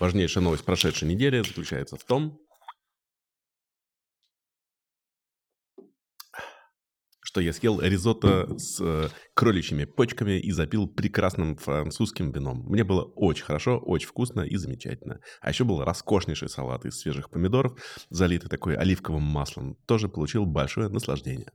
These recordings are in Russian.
Важнейшая новость прошедшей недели заключается в том, что я съел ризотто с кроличьими почками и запил прекрасным французским вином. Мне было очень хорошо, очень вкусно и замечательно. А еще был роскошнейший салат из свежих помидоров, залитый такой оливковым маслом. Тоже получил большое наслаждение.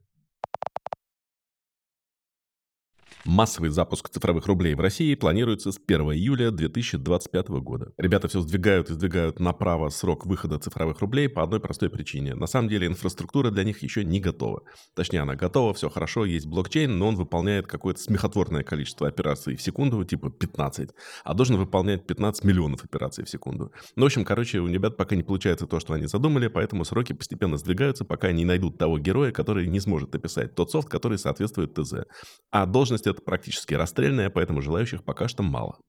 Массовый запуск цифровых рублей в России планируется с 1 июля 2025 года. Ребята все сдвигают и сдвигают направо срок выхода цифровых рублей по одной простой причине. На самом деле инфраструктура для них еще не готова. Точнее, она готова, все хорошо, есть блокчейн, но он выполняет какое-то смехотворное количество операций в секунду, типа 15, а должен выполнять 15 миллионов операций в секунду. Ну, в общем, у ребят пока не получается то, что они задумали, поэтому сроки постепенно сдвигаются, пока не найдут того героя, который не сможет написать тот софт, который соответствует ТЗ. А должность это практически расстрельная, поэтому желающих пока что мало.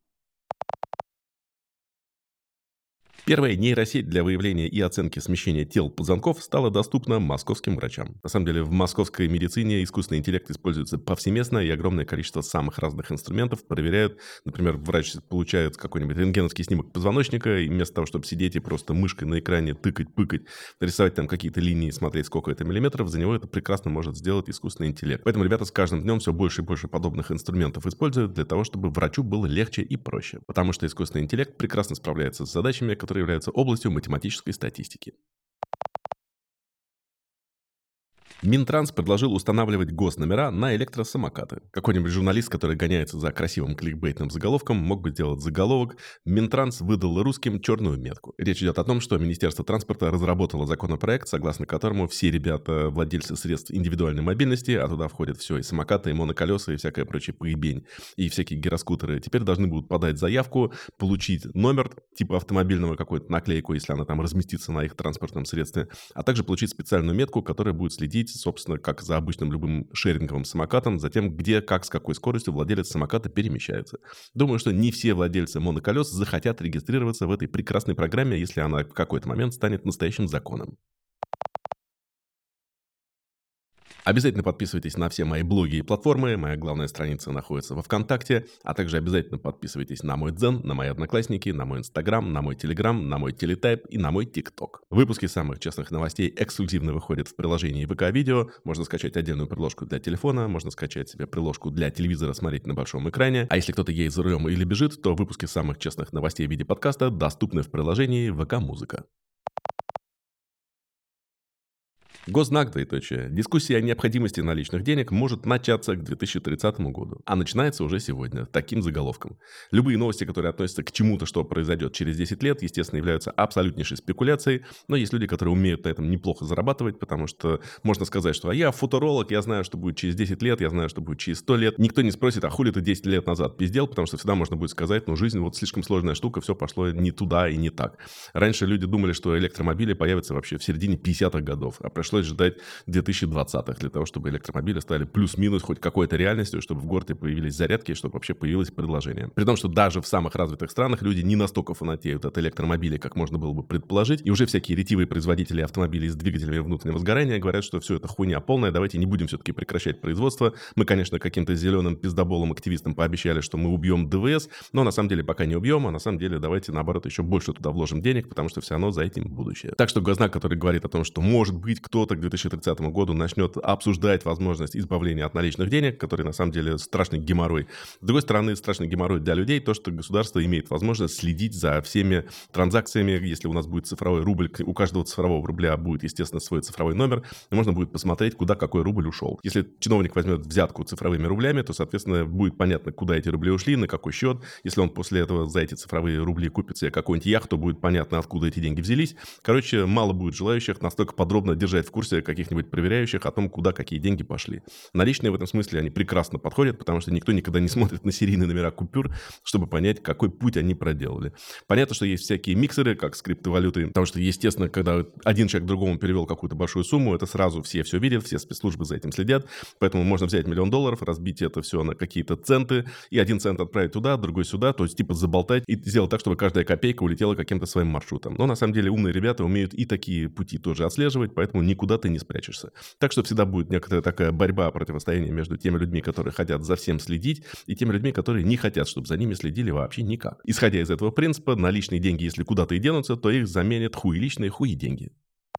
Первая нейросеть для выявления и оценки смещения тел позвонков стала доступна московским врачам. На самом деле в московской медицине искусственный интеллект используется повсеместно, и огромное количество самых разных инструментов проверяют. Например, врач получает какой-нибудь рентгеновский снимок позвоночника, и вместо того, чтобы сидеть и просто мышкой на экране тыкать, пыкать, рисовать там какие-то линии, смотреть, сколько это миллиметров, за него это прекрасно может сделать искусственный интеллект. Поэтому ребята с каждым днем все больше и больше подобных инструментов используют для того, чтобы врачу было легче и проще. Потому что искусственный интеллект прекрасно справляется с задачами, которые являются областью математической статистики. Минтранс предложил устанавливать госномера на электросамокаты. Какой-нибудь журналист, который гоняется за красивым кликбейтным заголовком, мог бы сделать заголовок «Минтранс выдал русским черную метку». Речь идет о том, что Министерство транспорта разработало законопроект, согласно которому все ребята, владельцы средств индивидуальной мобильности, а туда входят все, и самокаты, и моноколеса, и всякая прочая поебень, и всякие гироскутеры, теперь должны будут подать заявку, получить номер типа автомобильного, какую-то наклейку, если она там разместится на их транспортном средстве, а также получить специальную метку, которая будет следить, собственно, как за обычным любым шеринговым самокатом, за тем, где, как, с какой скоростью владелец самоката перемещается. Думаю, что не все владельцы моноколес захотят регистрироваться в этой прекрасной программе, если она в какой-то момент станет настоящим законом. Обязательно подписывайтесь на все мои блоги и платформы. Моя главная страница находится во ВКонтакте. А также обязательно подписывайтесь на мой Дзен, на мои Одноклассники, на мой Инстаграм, на мой Телеграм, на мой Телетайп и на мой ТикТок. Выпуски самых честных новостей эксклюзивно выходят в приложении ВК-видео. Можно скачать отдельную приложку для телефона, можно скачать себе приложку для телевизора, смотреть на большом экране. А если кто-то едет за рулем или бежит, то выпуски самых честных новостей в виде подкаста доступны в приложении ВК-музыка. Госзнак, двоеточие. Дискуссия о необходимости наличных денег может начаться к 2030 году, а начинается уже сегодня, таким заголовком. Любые новости, которые относятся к чему-то, что произойдет через 10 лет, естественно, являются абсолютнейшей спекуляцией, но есть люди, которые умеют на этом неплохо зарабатывать, потому что можно сказать, что я футуролог, я знаю, что будет через 10 лет, я знаю, что будет через 100 лет. Никто не спросит, а хули ты 10 лет назад пиздел, потому что всегда можно будет сказать, ну, жизнь вот слишком сложная штука, все пошло не туда и не так. Раньше люди думали, что электромобили появятся вообще в середине 50-х годов, а пришлось ждать 2020-х для того, чтобы электромобили стали плюс-минус хоть какой-то реальностью, чтобы в городе появились зарядки, чтобы вообще появилось предложение. При том, что даже в самых развитых странах люди не настолько фанатеют от электромобилей, как можно было бы предположить, и уже всякие ретивые производители автомобилей с двигателями внутреннего сгорания говорят, что все это хуйня полная, давайте не будем все-таки прекращать производство. Мы, конечно, каким-то зеленым пиздоболом активистам пообещали, что мы убьем ДВС, но на самом деле пока не убьем, а на самом деле давайте, наоборот, еще больше туда вложим денег, потому что все равно за этим будущее. Так что Гознак, который говорит о том, что может быть кто-то к 2030 году начнет обсуждать возможность избавления от наличных денег, который на самом деле страшный геморрой. С другой стороны, страшный геморрой для людей то, что государство имеет возможность следить за всеми транзакциями. Если у нас будет цифровой рубль, у каждого цифрового рубля будет, естественно, свой цифровой номер, и можно будет посмотреть, куда какой рубль ушел. Если чиновник возьмет взятку цифровыми рублями, то, соответственно, будет понятно, куда эти рубли ушли, на какой счет. Если он после этого за эти цифровые рубли купит себе какую-нибудь яхту, будет понятно, откуда эти деньги взялись. Короче, мало будет желающих настолько подробно держать в курсе каких-нибудь проверяющих о том, куда какие деньги пошли. Наличные в этом смысле они прекрасно подходят, потому что никто никогда не смотрит на серийные номера купюр, чтобы понять, какой путь они проделали. Понятно, что есть всякие миксеры, как с криптовалютой, потому что, естественно, когда один человек другому перевел какую-то большую сумму, это сразу все видят, все спецслужбы за этим следят, поэтому можно взять $1 миллион, разбить это все на какие-то центы, и 1 цент отправить туда, другой сюда, то есть типа заболтать и сделать так, чтобы каждая копейка улетела каким-то своим маршрутом. Но на самом деле умные ребята умеют и такие пути тоже отслеживать, поэтому никуда ты не спрячешься. Так что всегда будет некоторая такая борьба, противостояние между теми людьми, которые хотят за всем следить, и теми людьми, которые не хотят, чтобы за ними следили вообще никак. Исходя из этого принципа, наличные деньги, если куда-то и денутся, то их заменят хуи личные, хуи деньги.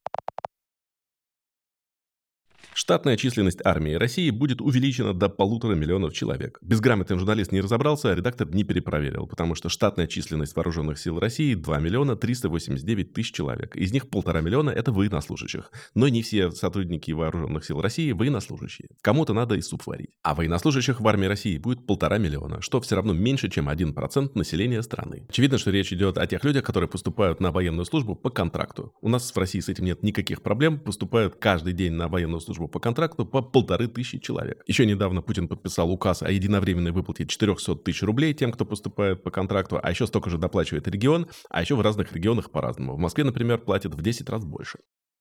Штатная численность армии России будет увеличена до 1,5 миллиона человек. Безграмотный журналист не разобрался, а редактор не перепроверил, потому что штатная численность вооруженных сил России 2 миллиона 389 тысяч человек. Из них 1,5 миллиона – это военнослужащих. Но не все сотрудники вооруженных сил России военнослужащие. Кому-то надо и суп варить. А военнослужащих в армии России будет 1,5 миллиона, что все равно меньше, чем 1% населения страны. Очевидно, что речь идет о тех людях, которые поступают на военную службу по контракту. У нас в России с этим нет никаких проблем. Поступают каждый день на военную службу по контракту по 1500 человек. Еще недавно Путин подписал указ о единовременной выплате 400 тысяч рублей тем, кто поступает по контракту, а еще столько же доплачивает регион, а еще в разных регионах по-разному. В Москве, например, платят в 10 раз больше.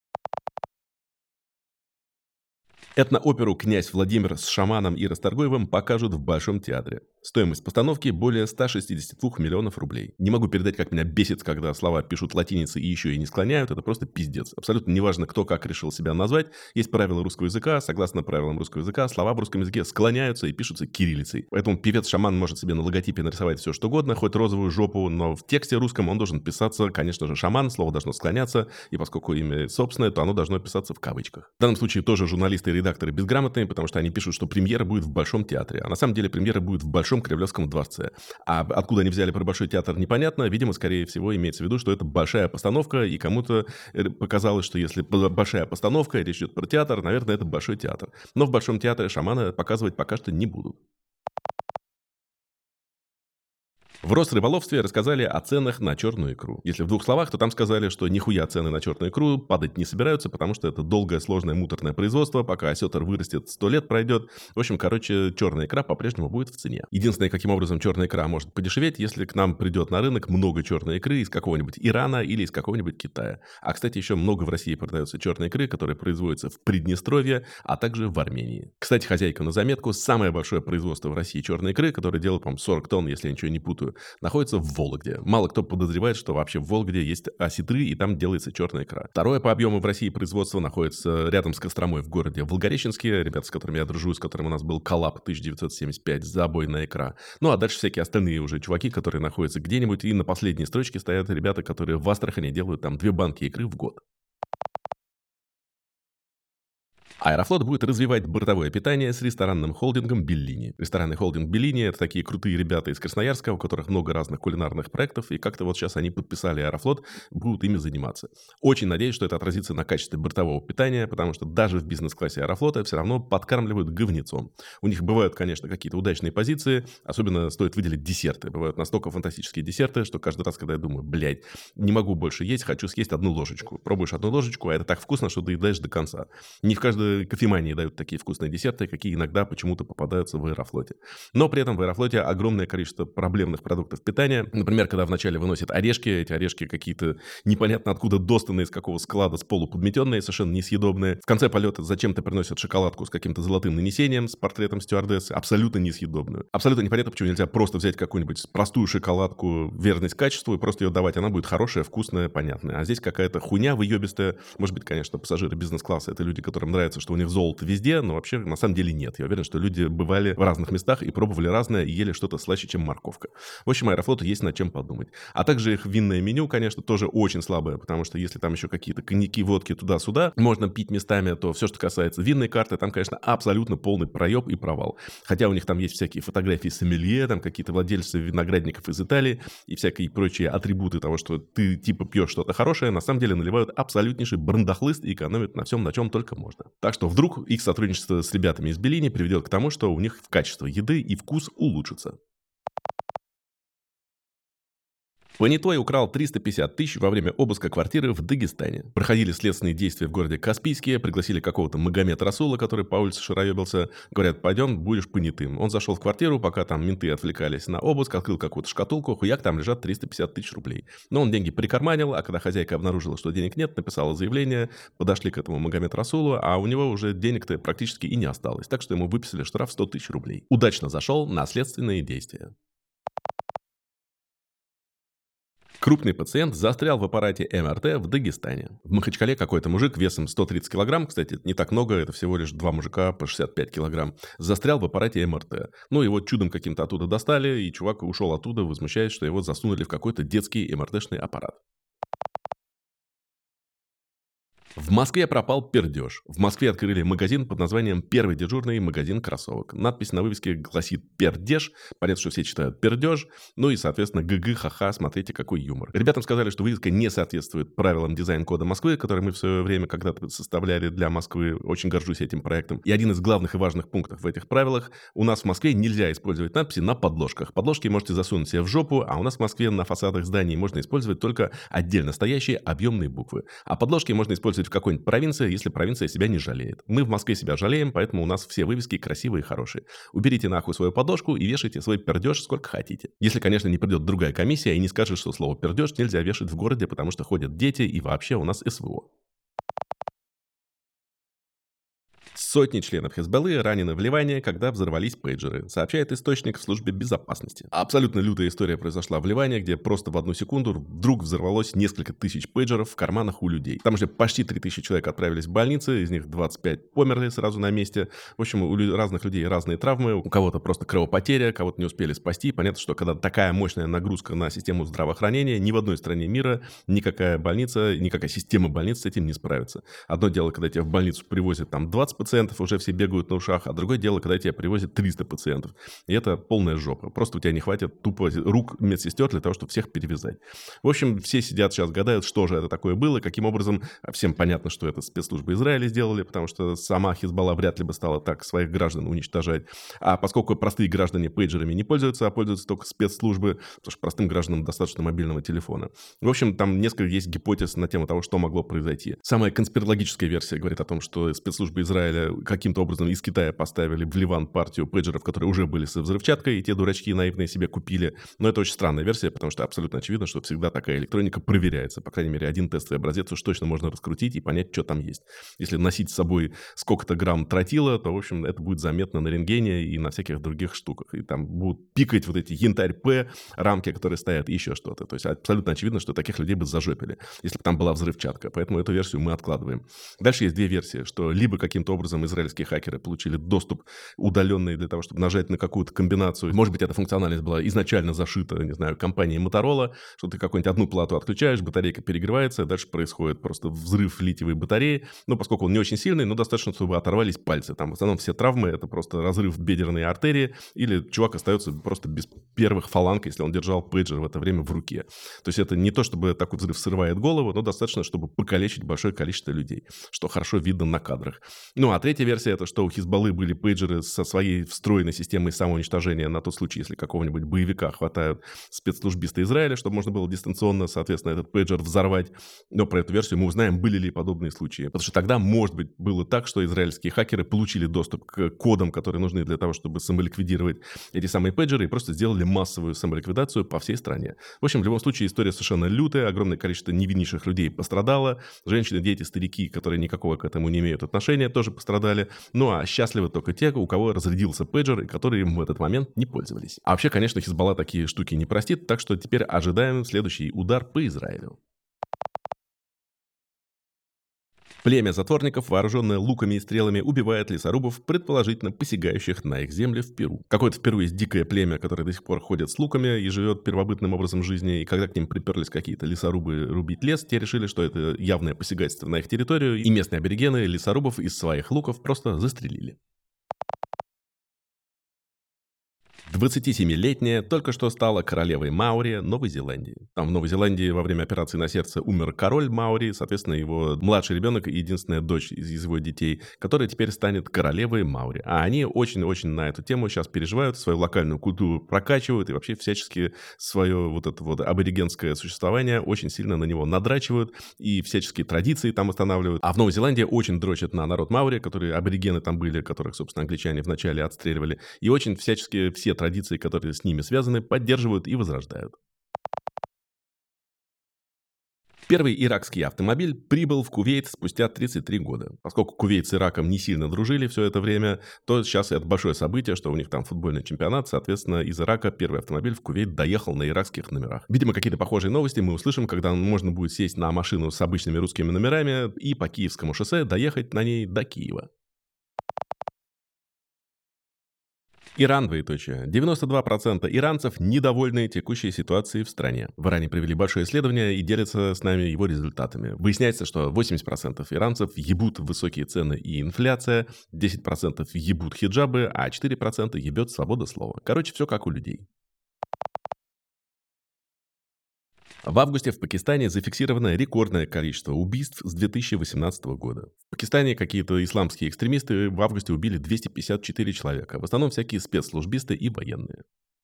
Этнооперу «Князь Владимир» с шаманом и Расторгуевым покажут в Большом театре. Стоимость постановки более 162 миллионов рублей. Не могу передать, как меня бесит, когда слова пишут латиницей и еще и не склоняют. Это просто пиздец. Абсолютно неважно, кто как решил себя назвать. Есть правила русского языка. Согласно правилам русского языка, слова в русском языке склоняются и пишутся кириллицей. Поэтому певец-шаман может себе на логотипе нарисовать все, что угодно, хоть розовую жопу, но в тексте русском он должен писаться, конечно же, шаман. Слово должно склоняться. И поскольку имя собственное, то оно должно писаться в кавычках. В данном случае тоже журналисты и редакторы безграмотные, потому что они пишут, что премьера будет в Большом театре. А на самом деле премьера будет в Большом Кремлевском дворце. А откуда они взяли про Большой театр, непонятно. Видимо, скорее всего, имеется в виду, что это большая постановка, и кому-то показалось, что если большая постановка, речь идет про театр, наверное, это Большой театр. Но в Большом театре шамана показывать пока что не будут. В Росрыболовстве рассказали о ценах на черную икру. Если в двух словах, то там сказали, что нихуя цены на черную икру падать не собираются, потому что это долгое, сложное, муторное производство, пока осетр вырастет, 100 лет пройдет. В общем, черная икра по-прежнему будет в цене. Единственное, каким образом черная икра может подешеветь, если к нам придет на рынок много черной икры из какого-нибудь Ирана или из какого-нибудь Китая. А, кстати, еще много в России продается черной икры, которая производится в Приднестровье, а также в Армении. Кстати, хозяйка на заметку, самое большое производство в России черной икры, которое делает, по-моему, 40 тонн, если я ничего не путаю, находится в Вологде. Мало кто подозревает, что вообще в Вологде есть осетры, и там делается черная икра. Второе по объему в России производство находится рядом с Костромой в городе Волгореченске. Ребята, с которыми я дружу, с которыми у нас был коллаб 1975, забойная икра. Ну, а дальше всякие остальные уже чуваки, которые находятся где-нибудь, и на последней строчке стоят ребята, которые в Астрахани делают там 2 банки икры в год. Аэрофлот будет развивать бортовое питание с ресторанным холдингом «Беллини». Ресторанный холдинг «Беллини» — это такие крутые ребята из Красноярска, у которых много разных кулинарных проектов, и как-то вот сейчас они подписали Аэрофлот, будут ими заниматься. Очень надеюсь, что это отразится на качестве бортового питания, потому что даже в бизнес-классе Аэрофлота все равно подкармливают говнецом. У них бывают, конечно, какие-то удачные позиции, особенно стоит выделить десерты. Бывают настолько фантастические десерты, что каждый раз, когда я думаю, блядь, не могу больше есть, хочу съесть одну ложечку. Пробуешь одну ложечку, а это так вкусно, что доедаешь до конца. Не в каждой кофемании дают такие вкусные десерты, какие иногда почему-то попадаются в Аэрофлоте. Но при этом в Аэрофлоте огромное количество проблемных продуктов питания. Например, когда вначале выносят орешки, эти орешки какие-то непонятно откуда достанные, из какого склада, с полу подметенные, совершенно несъедобные. В конце полета зачем-то приносят шоколадку с каким-то золотым нанесением, с портретом стюардессы, абсолютно несъедобную. Абсолютно непонятно, почему нельзя просто взять какую-нибудь простую шоколадку, верность качеству, и просто ее давать. Она будет хорошая, вкусная, понятная. А здесь какая-то хуйня выебистая. Может быть, конечно, пассажиры бизнес-класса — это люди, которым нравится, что у них золото везде, но вообще на самом деле нет. Я уверен, что люди бывали в разных местах и пробовали разное, и ели что-то слаще, чем морковка. В общем, Аэрофлоту есть над чем подумать. А также их винное меню, конечно, тоже очень слабое, потому что если там еще какие-то коньяки, водки туда-сюда можно пить местами, то все, что касается винной карты, там, конечно, абсолютно полный проеб и провал. Хотя у них там есть всякие фотографии сомелье, там какие-то владельцы виноградников из Италии и всякие прочие атрибуты того, что ты типа пьешь что-то хорошее, на самом деле наливают абсолютнейший брандахлыст и экономят на всем, на чем только можно. Так что вдруг их сотрудничество с ребятами из Беллини приведет к тому, что у них качество еды и вкус улучшится. Понятой украл 350 тысяч во время обыска квартиры в Дагестане. Проходили следственные действия в городе Каспийске, пригласили какого-то Магомед Расула, который по улице шароебился. Говорят, пойдем, будешь понятым. Он зашел в квартиру, пока там менты отвлекались на обыск, открыл какую-то шкатулку, хуяк, там лежат 350 тысяч рублей. Но он деньги прикарманил, а когда хозяйка обнаружила, что денег нет, написала заявление, подошли к этому Магомед Расулу, а у него уже денег-то практически и не осталось, так что ему выписали штраф 100 тысяч рублей. Удачно зашел на следственные действия. К Крупный пациент застрял в аппарате МРТ в Дагестане. В Махачкале какой-то мужик весом 130 килограмм, кстати, это не так много, это всего лишь два мужика по 65 килограмм, застрял в аппарате МРТ. Ну, его чудом каким-то оттуда достали, и чувак ушел оттуда, возмущаясь, что его засунули в какой-то детский МРТ-шный аппарат. В Москве пропал пердеж. В Москве открыли магазин под названием «Первый дежурный магазин кроссовок». Надпись на вывеске гласит «Пердеж». Понятно, что все читают «Пердеж». Ну и, соответственно, ГГ, ха-ха, смотрите, какой юмор. Ребятам сказали, что вывеска не соответствует правилам дизайн-кода Москвы, который мы в свое время когда-то составляли для Москвы. Очень горжусь этим проектом. И один из главных и важных пунктов в этих правилах: у нас в Москве нельзя использовать надписи на подложках. Подложки можете засунуть себе в жопу, а у нас в Москве на фасадах зданий можно использовать только отдельно стоящие объемные буквы. А подложки можно использовать в какой-нибудь провинции, если провинция себя не жалеет. Мы в Москве себя жалеем, поэтому у нас все вывески красивые и хорошие. Уберите нахуй свою подложку и вешайте свой пердеж сколько хотите. Если, конечно, не придет другая комиссия и не скажет, что слово пердеж нельзя вешать в городе, потому что ходят дети и вообще у нас СВО. Сотни членов Хизбаллы ранены в Ливане, когда взорвались пейджеры, сообщает источник в службе безопасности. Абсолютно лютая история произошла в Ливане, где просто в одну секунду вдруг взорвалось несколько тысяч пейджеров в карманах у людей. Там же почти 3000 человек отправились в больницы, из них 25 померли сразу на месте. В общем, у разных людей разные травмы, у кого-то просто кровопотеря, кого-то не успели спасти. Понятно, что когда такая мощная нагрузка на систему здравоохранения, ни в одной стране мира никакая больница, никакая система больниц с этим не справится. Одно дело, когда тебя в больницу привозят там 20 пациентов, уже все бегают на ушах, а другое дело, когда тебя привозят 300 пациентов. И это полная жопа. Просто у тебя не хватит тупо рук медсестер для того, чтобы всех перевязать. В общем, все сидят сейчас, гадают, что же это такое было, каким образом. Всем понятно, что это спецслужбы Израиля сделали, потому что сама Хизбалла вряд ли бы стала так своих граждан уничтожать. А поскольку простые граждане пейджерами не пользуются, а пользуются только спецслужбы, потому что простым гражданам достаточно мобильного телефона. В общем, там несколько есть гипотез на тему того, что могло произойти. Самая конспирологическая версия говорит о том, что спецслужбы Израиля каким-то образом из Китая поставили в Ливан партию пейджеров, которые уже были со взрывчаткой, и те дурачки наивные себе купили. Но это очень странная версия, потому что абсолютно очевидно, что всегда такая электроника проверяется. По крайней мере, один тестовый образец уж точно можно раскрутить и понять, что там есть. Если носить с собой сколько-то грамм тротила, то, в общем, это будет заметно на рентгене и на всяких других штуках. И там будут пикать вот эти янтарь-П, рамки, которые стоят, и еще что-то. То есть абсолютно очевидно, что таких людей бы зажопили, если бы там была взрывчатка. Поэтому эту версию мы откладываем. Дальше есть две версии, что либо каким-то образом израильские хакеры получили доступ удаленный для того, чтобы нажать на какую-то комбинацию. Может быть, эта функциональность была изначально зашита, не знаю, компанией Motorola, что ты какую-нибудь одну плату отключаешь, батарейка перегревается, дальше происходит просто взрыв литиевой батареи. Ну, поскольку он не очень сильный, но достаточно, чтобы оторвались пальцы. Там в основном все травмы — это просто разрыв бедерной артерии, или чувак остается просто без первых фаланг, если он держал пейджер в это время в руке. То есть это не то, чтобы такой взрыв срывает голову, но достаточно, чтобы покалечить большое количество людей, что хорошо видно на кадрах. Ну, а третья версия — это что у Хизбаллы были пейджеры со своей встроенной системой самоуничтожения на тот случай, если какого-нибудь боевика хватают спецслужбисты Израиля, чтобы можно было дистанционно, соответственно, этот пейджер взорвать. Но про эту версию мы узнаем, были ли подобные случаи. Потому что тогда, может быть, было так, что израильские хакеры получили доступ к кодам, которые нужны для того, чтобы самоликвидировать эти самые пейджеры, и просто сделали массовую самоликвидацию по всей стране. В общем, в любом случае, история совершенно лютая, огромное количество невиннейших людей пострадало, женщины, дети, старики, которые никакого к этому не имеют отношения, тоже пострадали. Ну, а счастливы только те, у кого разрядился пейджер, и которые им в этот момент не пользовались. А вообще, конечно, Хизбалла такие штуки не простит, так что теперь ожидаем следующий удар по Израилю. Племя затворников, вооруженное луками и стрелами, убивает лесорубов, предположительно посягающих на их земли в Перу. Какое-то в Перу есть дикое племя, которое до сих пор ходит с луками и живет первобытным образом жизни, и когда к ним приперлись какие-то лесорубы рубить лес, те решили, что это явное посягательство на их территорию, и местные аборигены лесорубов из своих луков просто застрелили. 27-летняя только что стала королевой Маори Новой Зеландии. Там в Новой Зеландии во время операции на сердце умер король Маори, соответственно, его младший ребенок и единственная дочь из его детей, которая теперь станет королевой Маори. А они очень-очень на эту тему сейчас переживают, свою локальную культуру прокачивают и вообще всячески свое вот это вот аборигенское существование очень сильно на него надрачивают и всяческие традиции там останавливают. А в Новой Зеландии очень дрочат на народ Маори, которые аборигены там были, которых, собственно, англичане вначале отстреливали, и очень всячески все традиции, которые с ними связаны, поддерживают и возрождают. Первый иракский автомобиль прибыл в Кувейт спустя 33 года. Поскольку Кувейт с Ираком не сильно дружили все это время, то сейчас это большое событие, что у них там футбольный чемпионат. Соответственно, из Ирака первый автомобиль в Кувейт доехал на иракских номерах. Видимо, какие-то похожие новости мы услышим, когда можно будет сесть на машину с обычными русскими номерами и по Киевскому шоссе доехать на ней до Киева. Иран, двоеточие. 92% иранцев недовольны текущей ситуацией в стране. В Иране провели большое исследование и делятся с нами его результатами. Выясняется, что 80% иранцев ебут высокие цены и инфляция, 10% ебут хиджабы, а 4% ебет свобода слова. Короче, все как у людей. В августе в Пакистане зафиксировано рекордное количество убийств с 2018 года. В Пакистане какие-то исламские экстремисты в августе убили 254 человека, в основном всякие спецслужбисты и военные.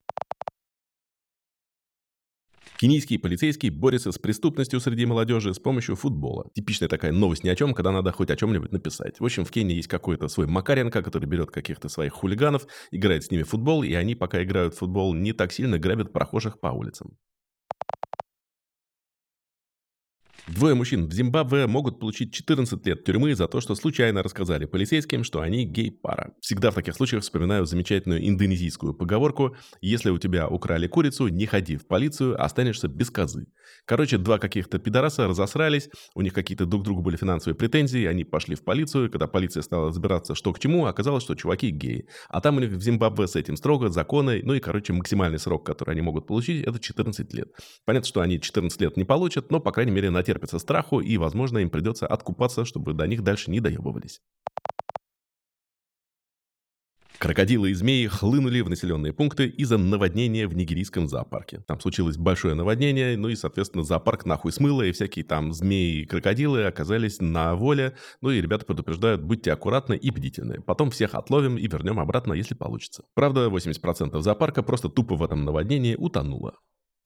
Кенийские полицейские борются с преступностью среди молодежи с помощью футбола. Типичная такая новость ни о чем, когда надо хоть о чем-нибудь написать. В общем, в Кении есть какой-то свой Макаренко, который берет каких-то своих хулиганов, играет с ними в футбол, и они, пока играют в футбол, не так сильно грабят прохожих по улицам. Двое мужчин в Зимбабве могут получить 14 лет тюрьмы за то, что случайно рассказали полицейским, что они гей-пара. Всегда в таких случаях вспоминаю замечательную индонезийскую поговорку: «Если у тебя украли курицу, не ходи в полицию, останешься без козы». Короче, два каких-то пидораса разосрались, у них какие-то друг к другу были финансовые претензии, они пошли в полицию, когда полиция стала разбираться, что к чему, оказалось, что чуваки геи. А там у них в Зимбабве с этим строго, законы, ну и, короче, максимальный срок, который они могут получить, это 14 лет. Понятно, что они 14 лет не получат, но, по крайней мере, натерпятся страху, и, возможно, им придется откупаться, чтобы до них дальше не доебывались. Крокодилы и змеи хлынули в населенные пункты из-за наводнения в нигерийском зоопарке. Там случилось большое наводнение, ну и, соответственно, зоопарк нахуй смыло, и всякие там змеи и крокодилы оказались на воле. Ну и ребята предупреждают: будьте аккуратны и бдительны. Потом всех отловим и вернем обратно, если получится. Правда, 80% зоопарка просто тупо в этом наводнении утонуло.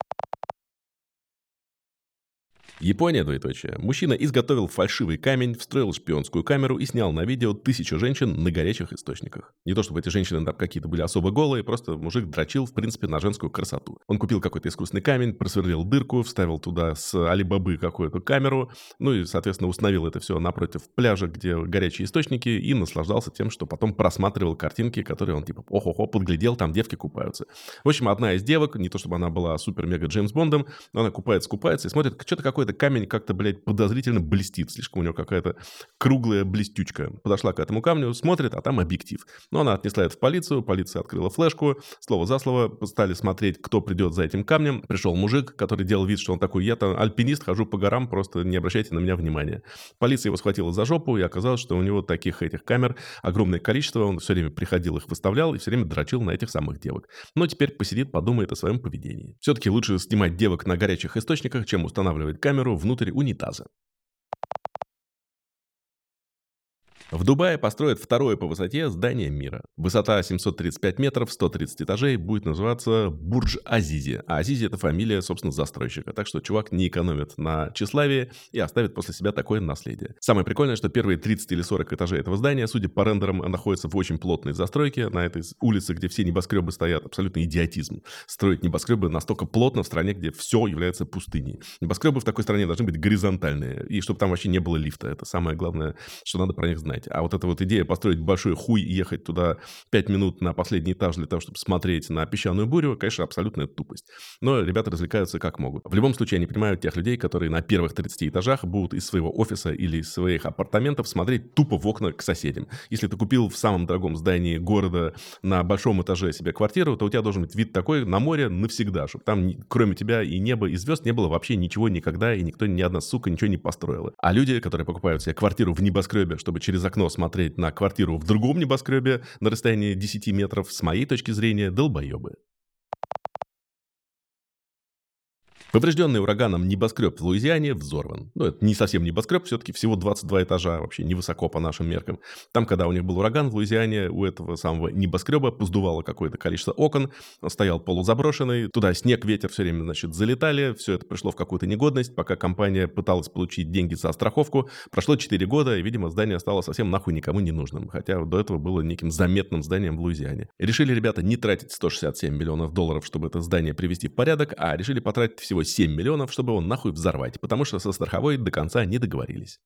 Япония, двоеточие. Мужчина изготовил фальшивый камень, встроил шпионскую камеру и снял на видео 1000 женщин на горячих источниках. Не то чтобы эти женщины там какие-то были особо голые, просто мужик дрочил, в принципе, на женскую красоту. Он купил какой-то искусственный камень, просверлил дырку, вставил туда с Алибабы какую-то камеру, ну и, соответственно, установил это все напротив пляжа, где горячие источники, и наслаждался тем, что потом просматривал картинки, которые он типа охо-хо подглядел, там девки купаются. В общем, одна из девок, не то чтобы она была супер-мега Джеймс Бондом, но она купается и смотрит, что-то какой-то камень как-то, блядь, подозрительно блестит. Слишком у него какая-то круглая блестючка. Подошла к этому камню, смотрит, а там объектив. Но она отнесла это в полицию, полиция открыла флешку, слово за слово, стали смотреть, кто придет за этим камнем. Пришел мужик, который делал вид, что он такой: я там альпинист, хожу по горам, просто не обращайте на меня внимания. Полиция его схватила за жопу, и оказалось, что у него таких этих камер огромное количество, он все время приходил, их выставлял и все время дрочил на этих самых девок. Но теперь посидит, подумает о своем поведении. Все-таки лучше снимать девок на горячих источниках, чем устанавливать камеру внутрь унитаза. В Дубае построят второе по высоте здание мира. Высота 735 метров, 130 этажей, будет называться Бурдж-Азизи. А Азизи — это фамилия, собственно, застройщика. Так что чувак не экономит на тщеславии и оставит после себя такое наследие. Самое прикольное, что первые 30 или 40 этажей этого здания, судя по рендерам, находятся в очень плотной застройке. На этой улице, где все небоскребы стоят, абсолютно идиотизм. Строить небоскребы настолько плотно в стране, где все является пустыней. Небоскребы в такой стране должны быть горизонтальные. И чтобы там вообще не было лифта. Это самое главное, что надо про них знать. А вот эта вот идея построить большой хуй и ехать туда 5 минут на последний этаж для того, чтобы смотреть на песчаную бурю, конечно, абсолютная тупость. Но ребята развлекаются как могут. В любом случае, они понимают тех людей, которые на первых 30 этажах будут из своего офиса или из своих апартаментов смотреть тупо в окна к соседям. Если ты купил в самом дорогом здании города на большом этаже себе квартиру, то у тебя должен быть вид такой на море навсегда, чтобы там кроме тебя и неба, и звезд не было вообще ничего никогда, и никто, ни одна сука ничего не построила. А люди, которые покупают себе квартиру в небоскребе, чтобы через окно смотреть на квартиру в другом небоскребе на расстоянии 10 метров, с моей точки зрения, долбоебы. Поврежденный ураганом небоскреб в Луизиане взорван. Ну, это не совсем небоскреб, все-таки всего 22 этажа, вообще невысоко по нашим меркам. Там, когда у них был ураган в Луизиане, у этого самого небоскреба поздувало какое-то количество окон, он стоял полузаброшенный, туда снег, ветер все время, значит, залетали, все это пришло в какую-то негодность, пока компания пыталась получить деньги за страховку. Прошло 4 года, и, видимо, здание стало совсем нахуй никому не нужным, хотя до этого было неким заметным зданием в Луизиане. И решили ребята не тратить $167 миллионов, чтобы это здание привести в порядок, а решили потратить всего всего 7 миллионов, чтобы его нахуй взорвать, потому что со страховой до конца не договорились.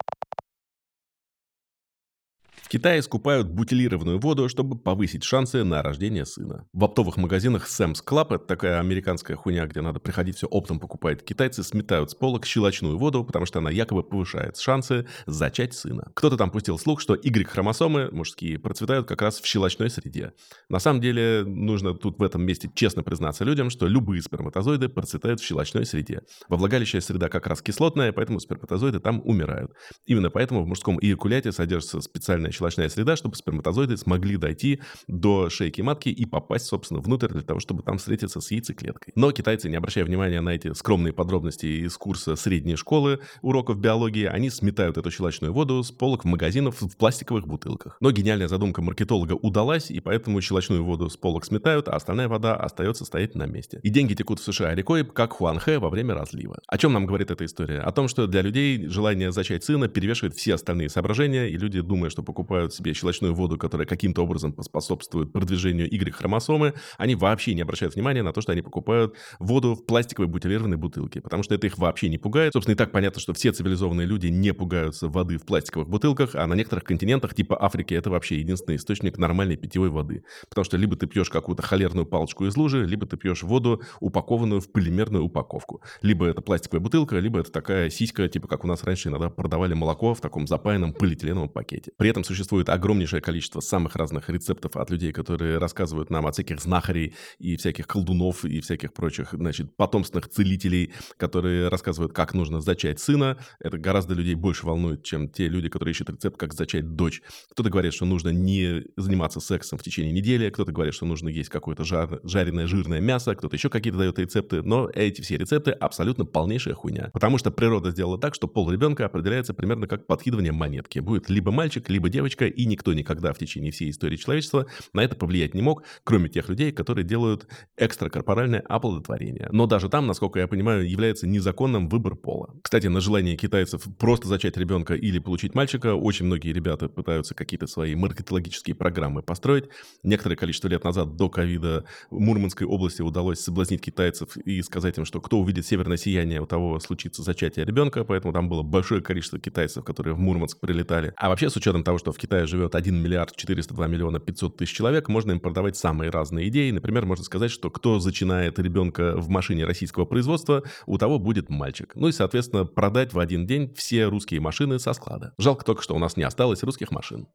В Китае скупают бутилированную воду, чтобы повысить шансы на рождение сына. В оптовых магазинах Sam's Club, это такая американская хуйня, где надо приходить все оптом покупать, китайцы сметают с полок щелочную воду, потому что она якобы повышает шансы зачать сына. Кто-то там пустил слух, что Y-хромосомы мужские процветают как раз в щелочной среде. На самом деле, нужно тут в этом месте честно признаться людям, что любые сперматозоиды процветают в щелочной среде. Во влагалище среда как раз кислотная, поэтому сперматозоиды там умирают. Именно поэтому в мужском эякуляте содержится специальная щелочная среда, чтобы сперматозоиды смогли дойти до шейки матки и попасть, собственно, внутрь для того, чтобы там встретиться с яйцеклеткой. Но китайцы, не обращая внимания на эти скромные подробности из курса средней школы уроков биологии, они сметают эту щелочную воду с полок в магазинах в пластиковых бутылках. Но гениальная задумка маркетолога удалась, и поэтому щелочную воду с полок сметают, а остальная вода остается стоять на месте. И деньги текут в США рекой, как Хуанхэ во время разлива. О чем нам говорит эта история? О том, что для людей желание зачать сына перевешивает все остальные соображения, и люди, думая, что покупают себе щелочную воду, которая каким-то образом поспособствует продвижению Y-хромосомы, они вообще не обращают внимания на то, что они покупают воду в пластиковой бутилированной бутылке, потому что это их вообще не пугает. Собственно, и так понятно, что все цивилизованные люди не пугаются воды в пластиковых бутылках, а на некоторых континентах, типа Африки, это вообще единственный источник нормальной питьевой воды. Потому что либо ты пьешь какую-то холерную палочку из лужи, либо ты пьешь воду, упакованную в полимерную упаковку. Либо это пластиковая бутылка, либо это такая сиська, типа как у нас раньше иногда продавали молоко в таком запаянном полиэтиленовом пакете. При этом существует огромнейшее количество самых разных рецептов от людей, которые рассказывают нам о всяких знахарей и всяких колдунов и всяких прочих, значит, потомственных целителей, которые рассказывают, как нужно зачать сына. Это гораздо людей больше волнует, чем те люди, которые ищут рецепт, как зачать дочь. Кто-то говорит, что нужно не заниматься сексом в течение недели, кто-то говорит, что нужно есть какое-то жареное жирное мясо, кто-то еще какие-то дает рецепты, но эти все рецепты абсолютно полнейшая хуйня. Потому что природа сделала так, что пол ребенка определяется примерно как подкидывание монетки. Будет либо мальчик, либо девочка, и никто никогда в течение всей истории человечества на это повлиять не мог, кроме тех людей, которые делают экстракорпоральное оплодотворение. Но даже там, насколько я понимаю, является незаконным выбор пола. Кстати, на желание китайцев просто зачать ребенка или получить мальчика очень многие ребята пытаются какие-то свои маркетологические программы построить. Некоторое количество лет назад, до ковида, в Мурманской области удалось соблазнить китайцев и сказать им, что кто увидит северное сияние, у того случится зачатие ребенка, поэтому там было большое количество китайцев, которые в Мурманск прилетали. А вообще, с учетом того, что в Китае живет 1 миллиард 402 миллиона 500 тысяч человек, можно им продавать самые разные идеи. Например, можно сказать, что кто зачинает ребенка в машине российского производства, у того будет мальчик. Ну и, соответственно, продать в один день все русские машины со склада. Жалко только, что у нас не осталось русских машин.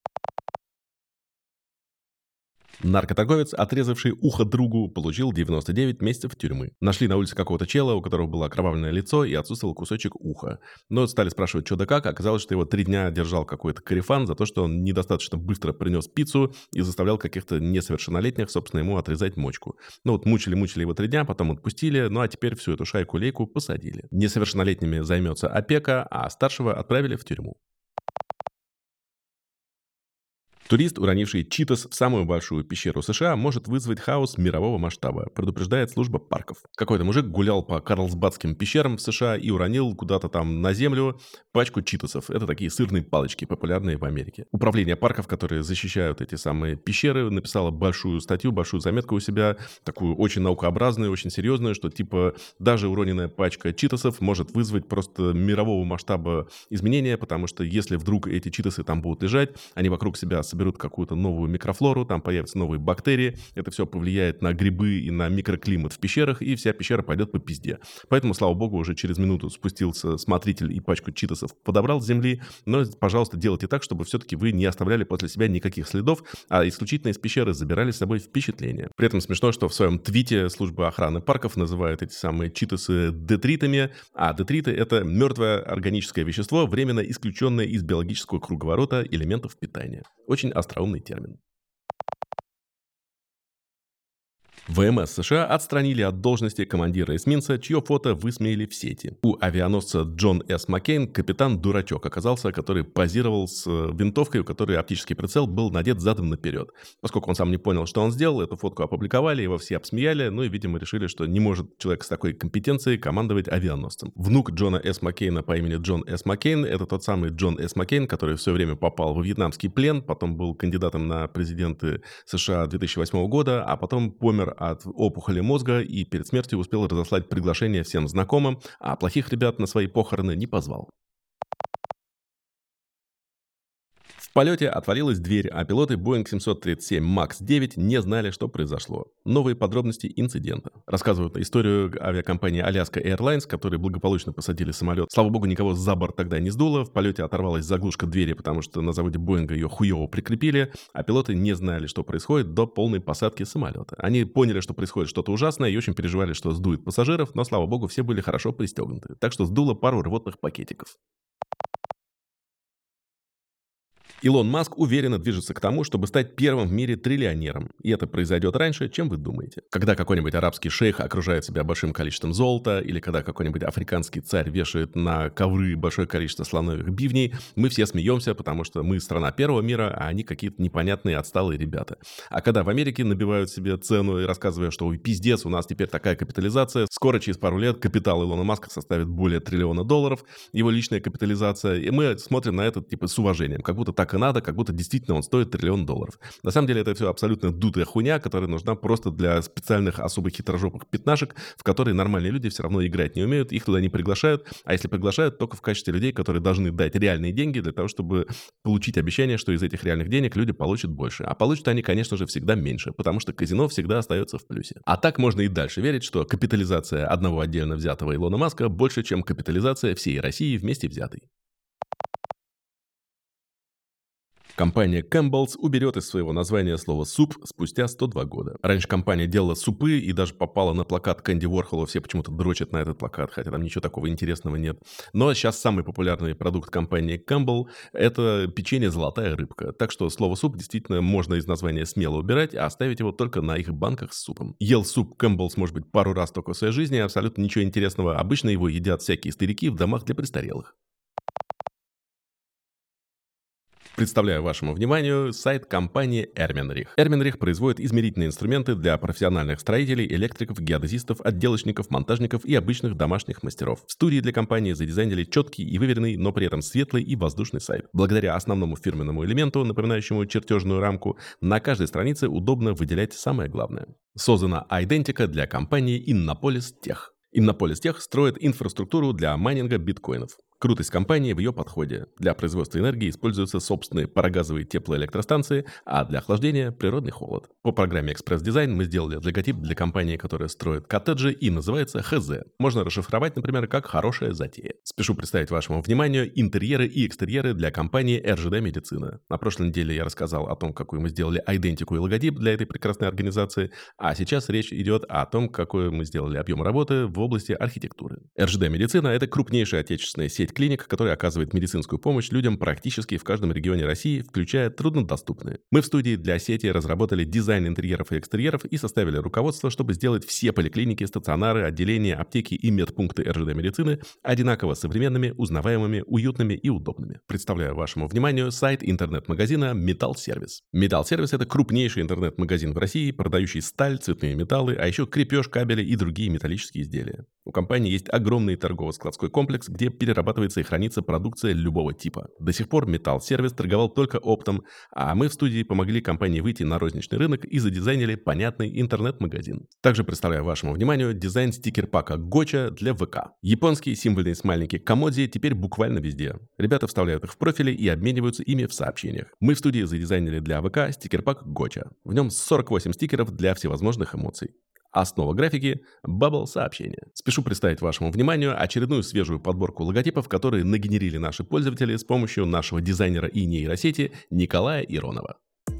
Наркоторговец, отрезавший ухо другу, получил 99 месяцев тюрьмы. Нашли на улице какого-то чела, у которого было окровавленное лицо и отсутствовал кусочек уха. Но стали спрашивать, что да как. Оказалось, что его 3 дня держал какой-то корефан за то, что он недостаточно быстро принес пиццу и заставлял каких-то несовершеннолетних, собственно, ему отрезать мочку. Ну вот мучили его 3 дня, потом отпустили, ну а теперь всю эту шайку-лейку посадили. Несовершеннолетними займется опека, а старшего отправили в тюрьму. Турист, уронивший читос в самую большую пещеру США, может вызвать хаос мирового масштаба, предупреждает служба парков. Какой-то мужик гулял по Карлсбадским пещерам в США и уронил куда-то там на землю пачку читосов. Это такие сырные палочки, популярные в Америке. Управление парков, которые защищают эти самые пещеры, написало большую статью, большую заметку у себя, такую очень наукообразную, очень серьезную, что типа даже уроненная пачка читосов может вызвать просто мирового масштаба изменения, потому что если вдруг эти читосы там будут лежать, они вокруг себя соберут какую-то новую микрофлору, там появятся новые бактерии, это все повлияет на грибы и на микроклимат в пещерах, и вся пещера пойдет по пизде. Поэтому, слава богу, уже через минуту спустился смотритель и пачку читосов подобрал с земли, но, пожалуйста, делайте так, чтобы все-таки вы не оставляли после себя никаких следов, а исключительно из пещеры забирали с собой впечатления. При этом смешно, что в своем твите служба охраны парков называет эти самые читосы детритами, а детриты — это мертвое органическое вещество, временно исключенное из биологического круговорота элементов питания. Очень остроумный термин. ВМС США отстранили от должности командира эсминца, чье фото высмеяли в сети. У авианосца Джон С. Маккейн капитан-дурачок оказался, который позировал с винтовкой, у которой оптический прицел был надет задом наперед. Поскольку он сам не понял, что он сделал, эту фотку опубликовали, его все обсмеяли, ну и, видимо, решили, что не может человек с такой компетенцией командовать авианосцем. Внук Джона С. Маккейна по имени Джон С. Маккейн — это тот самый Джон С. Маккейн, который в свое время попал во вьетнамский плен, потом был кандидатом на президенты США 2008 года, а потом помер умер от опухоли мозга и перед смертью успел разослать приглашение всем знакомым, а плохих ребят на свои похороны не позвал. В полете отвалилась дверь, а пилоты Boeing 737 MAX 9 не знали, что произошло. Новые подробности инцидента. Рассказывают историю авиакомпании Alaska Airlines, которые благополучно посадили самолет. Слава богу, никого за борт тогда не сдуло. В полете оторвалась заглушка двери, потому что на заводе Боинга ее хуево прикрепили, а пилоты не знали, что происходит до полной посадки самолета. Они поняли, что происходит что-то ужасное и очень переживали, что сдует пассажиров, но, слава богу, все были хорошо пристегнуты. Так что сдуло пару рвотных пакетиков. Илон Маск уверенно движется к тому, чтобы стать первым в мире триллионером. И это произойдет раньше, чем вы думаете. Когда какой-нибудь арабский шейх окружает себя большим количеством золота, или когда какой-нибудь африканский царь вешает на ковры большое количество слоновых бивней, мы все смеемся, потому что мы страна первого мира, а они какие-то непонятные отсталые ребята. А когда в Америке набивают себе цену и рассказывая, что ой, пиздец, у нас теперь такая капитализация, скоро через пару лет капитал Илона Маска составит более $1 триллиона, его личная капитализация, и мы смотрим на это типа с уважением, как будто так и надо, как будто действительно он стоит $1 триллион. На самом деле это все абсолютно дутая хуйня, которая нужна просто для специальных особых хитрожопых пятнашек, в которые нормальные люди все равно играть не умеют, их туда не приглашают, а если приглашают, только в качестве людей, которые должны дать реальные деньги для того, чтобы получить обещание, что из этих реальных денег люди получат больше. А получат они, конечно же, всегда меньше, потому что казино всегда остается в плюсе. А так можно и дальше верить, что капитализация одного отдельно взятого Илона Маска больше, чем капитализация всей России вместе взятой. Компания Campbell's уберет из своего названия слово «суп» спустя 102 года. Раньше компания делала супы и даже попала на плакат Кэнди Уорхола. Все почему-то дрочат на этот плакат, хотя там ничего такого интересного нет. Но сейчас самый популярный продукт компании Campbell – это печенье «Золотая рыбка». Так что слово «суп» действительно можно из названия смело убирать, а оставить его только на их банках с супом. Ел суп Campbell's, может быть, пару раз только в своей жизни, абсолютно ничего интересного. Обычно его едят всякие старики в домах для престарелых. Представляю вашему вниманию сайт компании Ermenrich. Ermenrich производит измерительные инструменты для профессиональных строителей, электриков, геодезистов, отделочников, монтажников и обычных домашних мастеров. В студии для компании задизайнили четкий и выверенный, но при этом светлый и воздушный сайт. Благодаря основному фирменному элементу, напоминающему чертежную рамку, на каждой странице удобно выделять самое главное. Создана идентика для компании Innopolis Tech. Innopolis Tech строит инфраструктуру для майнинга биткоинов. Крутость компании в ее подходе. Для производства энергии используются собственные парогазовые теплоэлектростанции, а для охлаждения – природный холод. По программе Express Design мы сделали логотип для компании, которая строит коттеджи и называется ХЗ. Можно расшифровать, например, как «хорошая затея». Спешу представить вашему вниманию интерьеры и экстерьеры для компании РЖД Медицина. На прошлой неделе я рассказал о том, какую мы сделали идентику и логотип для этой прекрасной организации, а сейчас речь идет о том, какой мы сделали объем работы в области архитектуры. РЖД Медицина – это крупнейшая отечественная сеть клиник, которая оказывает медицинскую помощь людям практически в каждом регионе России, включая труднодоступные. Мы в студии для сети разработали дизайн интерьеров и экстерьеров и составили руководство, чтобы сделать все поликлиники, стационары, отделения, аптеки и медпункты РЖД Медицины одинаково современными, узнаваемыми, уютными и удобными. Представляю вашему вниманию сайт интернет-магазина Metal Service. Metal Service – это крупнейший интернет-магазин в России, продающий сталь, цветные металлы, а еще крепеж, кабели и другие металлические изделия. У компании есть огромный торгово-складской комплекс, где перерабатывается и хранится продукция любого типа. До сих пор Metal Service торговал только оптом, а мы в студии помогли компании выйти на розничный рынок и задизайнили понятный интернет-магазин. Также представляю вашему вниманию дизайн стикер-пака Gotcha для ВК. Японские символьные смайлики Камодзи теперь буквально везде. Ребята вставляют их в профили и обмениваются ими в сообщениях. Мы в студии задизайнили для ВК стикер-пак Gotcha. В нем 48 стикеров для всевозможных эмоций. Основа графики – Bubble сообщения. Спешу представить вашему вниманию очередную свежую подборку логотипов, которые нагенерили наши пользователи с помощью нашего дизайнера и нейросети Николая Иронова.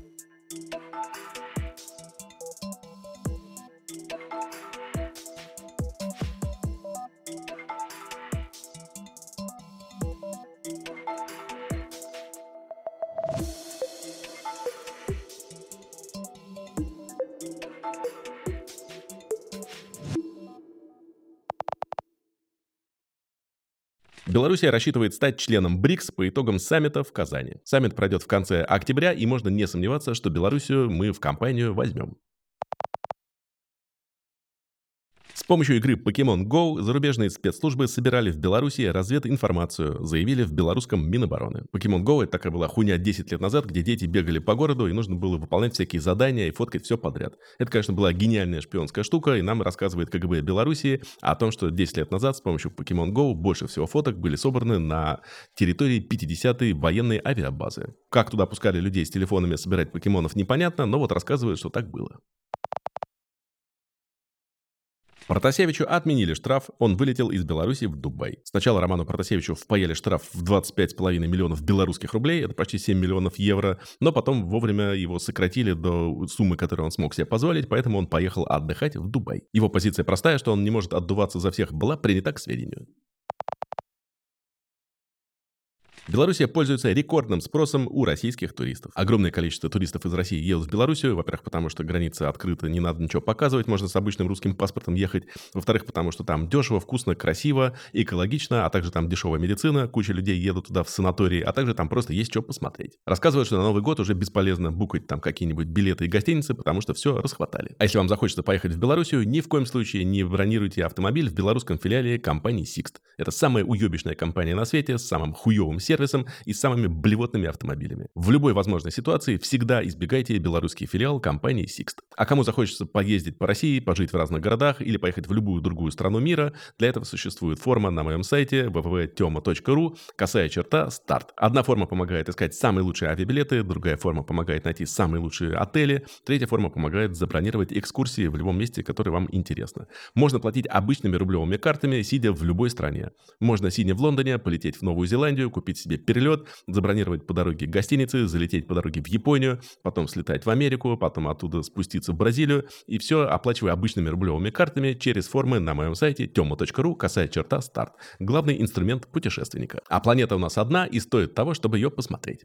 Белоруссия рассчитывает стать членом БРИКС по итогам саммита в Казани. Саммит пройдет в конце октября, и можно не сомневаться, что Белоруссию мы в компанию возьмем. С помощью игры Pokemon Go зарубежные спецслужбы собирали в Беларуси развединформацию, заявили в белорусском Минобороны. Pokemon Go — это такая была хуйня 10 лет назад, где дети бегали по городу, и нужно было выполнять всякие задания и фоткать все подряд. Это, конечно, была гениальная шпионская штука, и нам рассказывает КГБ Беларуси о том, что 10 лет назад с помощью Pokemon Go больше всего фоток были собраны на территории 50-й военной авиабазы. Как туда пускали людей с телефонами собирать покемонов, непонятно, но вот рассказывают, что так было. Протасевичу отменили штраф, он вылетел из Беларуси в Дубай. Сначала Роману Протасевичу впаяли штраф в 25,5 миллионов белорусских рублей, это почти 7 миллионов евро, но потом вовремя его сократили до суммы, которую он смог себе позволить, поэтому он поехал отдыхать в Дубай. Его позиция простая, что он не может отдуваться за всех, была принята к сведению. Белоруссия пользуется рекордным спросом у российских туристов. Огромное количество туристов из России едут в Белоруссию, во-первых, потому что граница открыта, не надо ничего показывать, можно с обычным русским паспортом ехать. Во-вторых, потому что там дешево, вкусно, красиво, экологично, а также там дешевая медицина, куча людей едут туда в санатории, а также там просто есть что посмотреть. Рассказывают, что на Новый год уже бесполезно букать там какие-нибудь билеты и гостиницы, потому что все расхватали. А если вам захочется поехать в Белоруссию, ни в коем случае не бронируйте автомобиль в белорусском филиале компании Sixt. Это самая уебищная компания на свете с самым хуевым сервисом и самыми блевотными автомобилями. В любой возможной ситуации всегда избегайте белорусский филиал компании Sixt. А кому захочется поездить по России, пожить в разных городах или поехать в любую другую страну мира, для этого существует форма на моем сайте www.tема.ru, /старт. Одна форма помогает искать самые лучшие авиабилеты, другая форма помогает найти самые лучшие отели, третья форма помогает забронировать экскурсии в любом месте, которое вам интересно. Можно платить обычными рублевыми картами, сидя в любой стране. Можно, сидя в Лондоне, полететь в Новую Зеландию, купить себе перелет, забронировать по дороге гостиницы, залететь по дороге в Японию, потом слетать в Америку, потом оттуда спуститься в Бразилию, и все оплачивая обычными рублевыми картами через формы на моем сайте tема.ru /старт. Главный инструмент путешественника. А планета у нас одна и стоит того, чтобы ее посмотреть.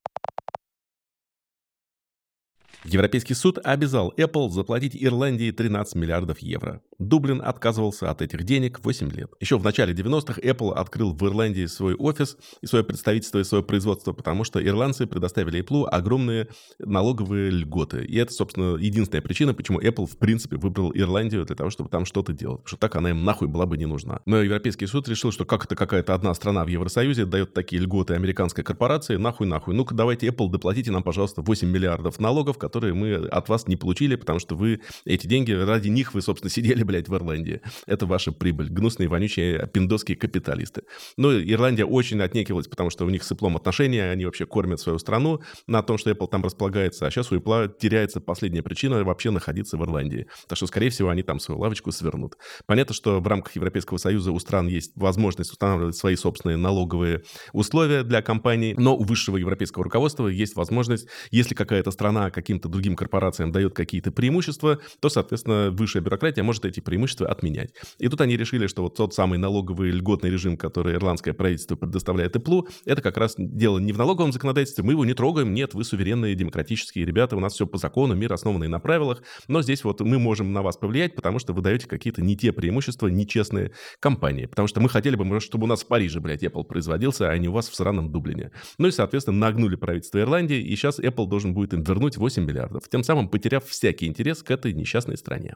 Европейский суд обязал Apple заплатить Ирландии 13 миллиардов евро. Дублин отказывался от этих денег 8 лет. Еще в начале 90-х Apple открыл в Ирландии свой офис и свое представительство и свое производство, потому что ирландцы предоставили Apple огромные налоговые льготы. И это, собственно, единственная причина, почему Apple, в принципе, выбрал Ирландию для того, чтобы там что-то делать. Потому что так она им нахуй была бы не нужна. Но Европейский суд решил, что как это какая-то одна страна в Евросоюзе дает такие льготы американской корпорации, нахуй. Ну-ка давайте, Apple, доплатите нам, пожалуйста, 8 миллиардов налогов, которые мы от вас не получили, потому что вы эти деньги, ради них вы, собственно, сидели, блядь, в Ирландии. Это ваша прибыль. Гнусные, вонючие, пиндосские капиталисты. Но Ирландия очень отнекивалась, потому что у них с Apple отношения, они вообще кормят свою страну на том, что Apple там располагается, а сейчас у Apple теряется последняя причина вообще находиться в Ирландии. Так что, скорее всего, они там свою лавочку свернут. Понятно, что в рамках Европейского Союза у стран есть возможность устанавливать свои собственные налоговые условия для компаний, но у высшего европейского руководства есть возможность, если какая-то страна каким-то другим корпорациям дает какие-то преимущества, то, соответственно, высшая бюрократия может эти преимущества отменять. И тут они решили, что вот тот самый налоговый льготный режим, который ирландское правительство предоставляет Apple, это как раз дело не в налоговом законодательстве, мы его не трогаем, нет, вы суверенные, демократические ребята, у нас все по закону, мир основанный на правилах, но здесь вот мы можем на вас повлиять, потому что вы даете какие-то не те преимущества, нечестные компании, потому что мы хотели бы, чтобы у нас в Париже, блядь, Apple производился, а не у вас в сраном Дублине. Ну и, соответственно, нагнули правительство Ирландии, и сейчас Apple должен будет им вернуть 8 миллиардов, тем самым потеряв всякий интерес к этой несчастной стране.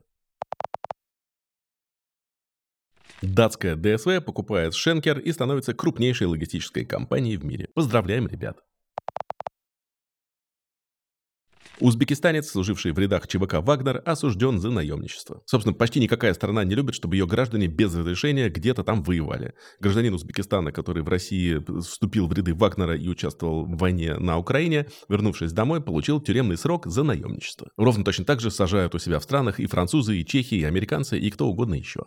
Датская ДСВ покупает Шенкер и становится крупнейшей логистической компанией в мире. Поздравляем, ребят! Узбекистанец, служивший в рядах ЧВК «Вагнер», осужден за наемничество. Собственно, почти никакая страна не любит, чтобы ее граждане без разрешения где-то там воевали. Гражданин Узбекистана, который в России вступил в ряды «Вагнера» и участвовал в войне на Украине, вернувшись домой, получил тюремный срок за наемничество. Ровно точно так же сажают у себя в странах и французы, и чехи, и американцы, и кто угодно еще.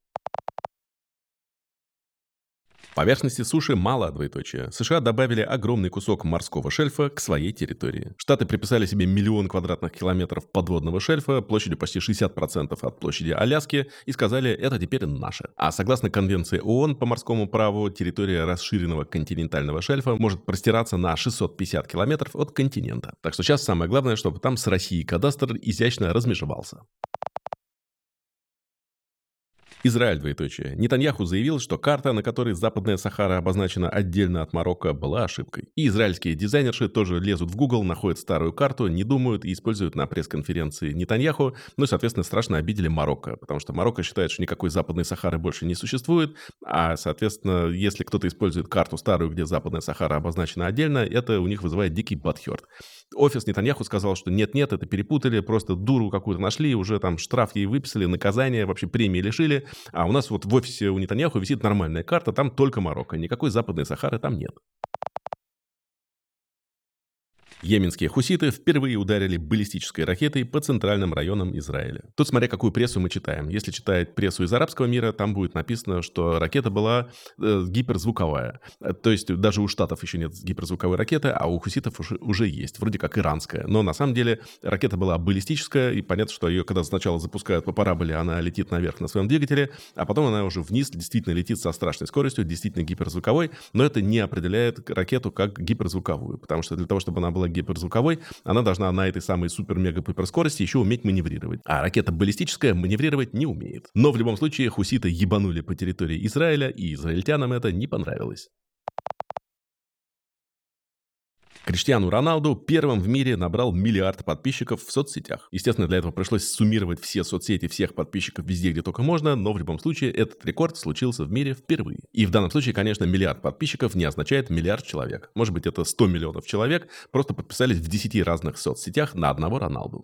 Поверхности суши мало, двоеточие. США добавили огромный кусок морского шельфа к своей территории. Штаты приписали себе 1 миллион квадратных километров подводного шельфа, площадью почти 60% от площади Аляски, и сказали, это теперь наше. А согласно Конвенции ООН по морскому праву, территория расширенного континентального шельфа может простираться на 650 километров от континента. Так что сейчас самое главное, чтобы там с Россией кадастр изящно размежевался. Израиль, двоеточие. Нетаньяху заявил, что карта, на которой Западная Сахара обозначена отдельно от Марокко, была ошибкой. И израильские дизайнерши тоже лезут в Google, находят старую карту, не думают и используют на пресс-конференции Нетаньяху, ну и, соответственно, страшно обидели Марокко, потому что Марокко считает, что никакой Западной Сахары больше не существует, а, соответственно, если кто-то использует карту старую, где Западная Сахара обозначена отдельно, это у них вызывает дикий бадхёрт. Офис Нетаньяху сказал, что нет-нет, это перепутали, просто дуру какую-то нашли, уже там штраф ей выписали, наказание, вообще премии лишили. А у нас вот в офисе у Нетаньяху висит нормальная карта, там только Марокко, никакой Западной Сахары там нет. Йеменские хуситы впервые ударили баллистической ракетой по центральным районам Израиля. Тут смотря какую прессу мы читаем. Если читать прессу из арабского мира, там будет написано, что ракета была гиперзвуковая. То есть даже у Штатов еще нет гиперзвуковой ракеты, а у хуситов уже есть, вроде как иранская. Но на самом деле ракета была баллистическая, и понятно, что ее когда сначала запускают по параболе, она летит наверх на своем двигателе, а потом она уже вниз действительно летит со страшной скоростью, действительно гиперзвуковой, но это не определяет ракету как гиперзвуковую, потому что для того, чтобы она была гиперзвуковой, она должна на этой самой супер-мега-пупер-скорости еще уметь маневрировать. А ракета баллистическая маневрировать не умеет. Но в любом случае хуситы ебанули по территории Израиля, и израильтянам это не понравилось. Криштиану Роналду первым в мире набрал 1 миллиард подписчиков в соцсетях. Естественно, для этого пришлось суммировать все соцсети всех подписчиков везде, где только можно, но в любом случае этот рекорд случился в мире впервые. И в данном случае, конечно, 1 миллиард подписчиков не означает 1 миллиард человек. Может быть, это 100 миллионов человек просто подписались в 10 разных соцсетях на одного Роналду.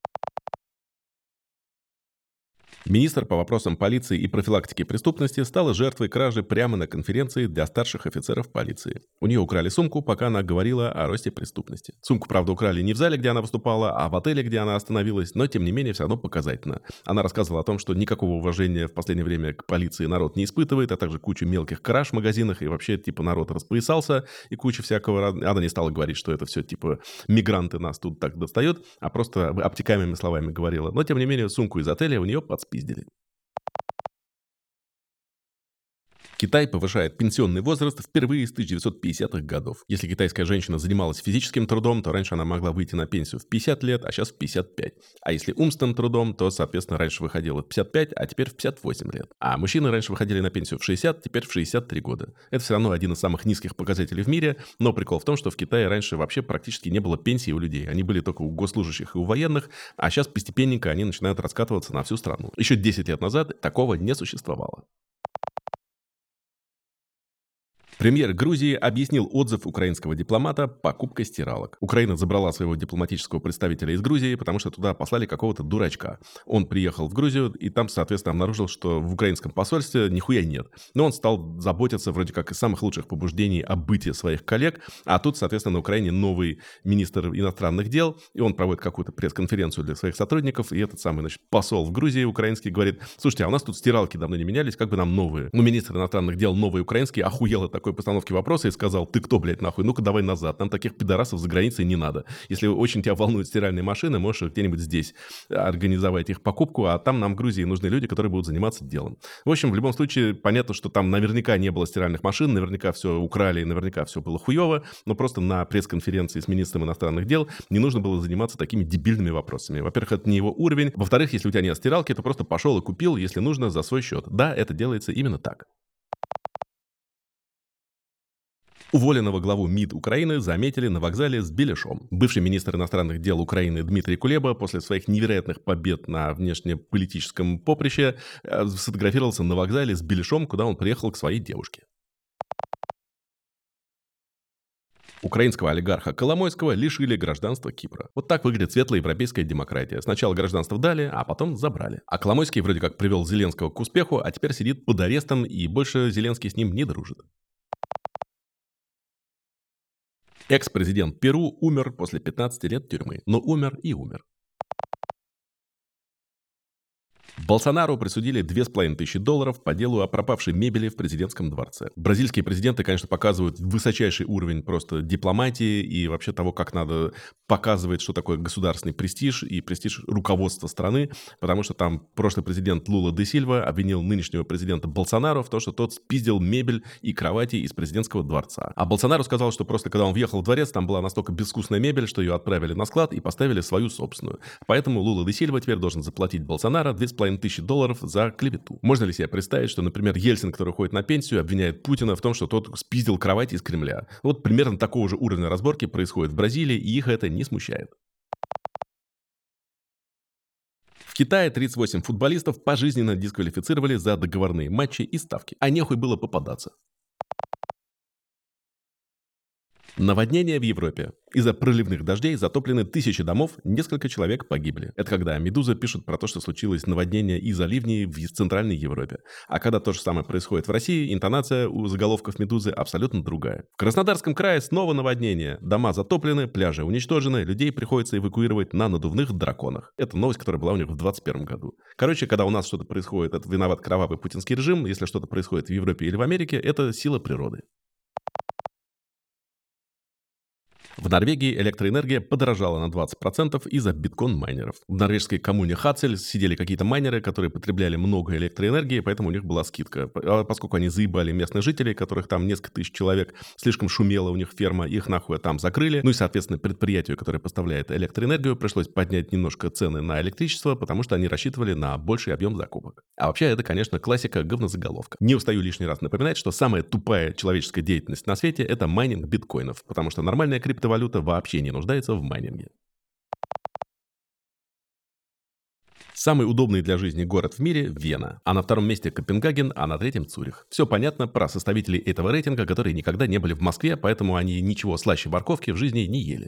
Министр по вопросам полиции и профилактики преступности стала жертвой кражи прямо на конференции для старших офицеров полиции. У нее украли сумку, пока она говорила о росте преступности. Сумку, правда, украли не в зале, где она выступала, а в отеле, где она остановилась, но, тем не менее, все равно показательно. Она рассказывала о том, что никакого уважения в последнее время к полиции народ не испытывает, а также кучу мелких краж в магазинах, и вообще, типа, народ распоясался, и куча всякого... Она не стала говорить, что это все, типа, мигранты нас тут так достают, а просто обтекаемыми словами говорила. Но, тем не менее, сумку из отеля у нее подспиздили. Китай повышает пенсионный возраст впервые с 1950-х годов. Если китайская женщина занималась физическим трудом, то раньше она могла выйти на пенсию в 50 лет, а сейчас в 55. А если умственным трудом, то, соответственно, раньше выходила в 55, а теперь в 58 лет. А мужчины раньше выходили на пенсию в 60, теперь в 63 года. Это все равно один из самых низких показателей в мире, но прикол в том, что в Китае раньше вообще практически не было пенсии у людей. Они были только у госслужащих и у военных, а сейчас постепенненько они начинают раскатываться на всю страну. Еще 10 лет назад такого не существовало. Премьер Грузии объяснил отзыв украинского дипломата покупкой стиралок. Украина забрала своего дипломатического представителя из Грузии, потому что туда послали какого-то дурачка. Он приехал в Грузию и там, соответственно, обнаружил, что в украинском посольстве нихуя нет. Но он стал заботиться вроде как из самых лучших побуждений о быте своих коллег, а тут, соответственно, на Украине новый министр иностранных дел, и он проводит какую-то пресс-конференцию для своих сотрудников, и этот самый, значит, посол в Грузии украинский говорит: слушайте, а у нас тут стиралки давно не менялись, как бы нам новые? Ну, министр иностранных дел новый украинский охуел от такой постановки вопроса и сказал: ты кто, блядь, нахуй? Ну-ка давай назад, нам таких пидорасов за границей не надо. Если очень тебя волнуют стиральные машины, можешь где-нибудь здесь организовать их покупку, а там нам в Грузии нужны люди, которые будут заниматься делом. В общем, в любом случае, понятно, что там наверняка не было стиральных машин, наверняка все украли, и наверняка все было хуево, но просто на пресс-конференции с министром иностранных дел не нужно было заниматься такими дебильными вопросами. Во-первых, это не его уровень. Во-вторых, если у тебя нет стиралки, то просто пошел и купил, если нужно, за свой счет. Да, это делается именно так. Уволенного главу МИД Украины заметили на вокзале с беляшом. Бывший министр иностранных дел Украины Дмитрий Кулеба после своих невероятных побед на внешнеполитическом поприще сфотографировался на вокзале с беляшом, куда он приехал к своей девушке. Украинского олигарха Коломойского лишили гражданства Кипра. Вот так выглядит светлая европейская демократия. Сначала гражданство дали, а потом забрали. А Коломойский вроде как привел Зеленского к успеху, а теперь сидит под арестом, и больше Зеленский с ним не дружит. Экс-президент Перу умер после 15 лет тюрьмы. Но умер и умер. Болсонару присудили $2500 по делу о пропавшей мебели в президентском дворце. Бразильские президенты, конечно, показывают высочайший уровень просто дипломатии и вообще того, как надо показывать, что такое государственный престиж и престиж руководства страны, потому что там прошлый президент Лула де Сильва обвинил нынешнего президента Болсонару в том, что тот спиздил мебель и кровати из президентского дворца. А Болсонару сказал, что просто когда он въехал в дворец, там была настолько безвкусная мебель, что ее отправили на склад и поставили свою собственную. Поэтому Лула де Сильва теперь должен заплатить Болсонару $2500 $2,5 долларов за клевету. Можно ли себе представить, что, например, Ельцин, который уходит на пенсию, обвиняет Путина в том, что тот спиздил кровать из Кремля? Вот примерно такого же уровня разборки происходит в Бразилии, и их это не смущает. В Китае 38 футболистов пожизненно дисквалифицировали за договорные матчи и ставки, а нехуй было попадаться. Наводнение в Европе. Из-за проливных дождей затоплены тысячи домов, несколько человек погибли. Это когда «Медуза» пишет про то, что случилось наводнение из-за ливней в Центральной Европе. А когда то же самое происходит в России, интонация у заголовков «Медузы» абсолютно другая. В Краснодарском крае снова наводнение. Дома затоплены, пляжи уничтожены, людей приходится эвакуировать на надувных драконах. Это новость, которая была у них в 2021 году. Короче, когда у нас что-то происходит, это виноват кровавый путинский режим. Если что-то происходит в Европе или в Америке, это сила природы. В Норвегии электроэнергия подорожала на 20% из-за биткоин-майнеров. В норвежской коммуне Хацель сидели какие-то майнеры, которые потребляли много электроэнергии, поэтому у них была скидка. А поскольку они заебали местных жителей, которых там несколько тысяч человек, слишком шумела у них ферма, их нахуй там закрыли. Ну и, соответственно, предприятию, которое поставляет электроэнергию, пришлось поднять немножко цены на электричество, потому что они рассчитывали на больший объем закупок. А вообще, это, конечно, классика говнозаголовка. Не устаю лишний раз напоминать, что самая тупая человеческая деятельность на свете – это майнинг биткоинов, потому что нормальная криптовалюта вообще не нуждается в майнинге. Самый удобный для жизни город в мире – Вена, а на втором месте Копенгаген, а на третьем Цюрих. Все понятно про составителей этого рейтинга, которые никогда не были в Москве, поэтому они ничего слаще морковки в жизни не ели.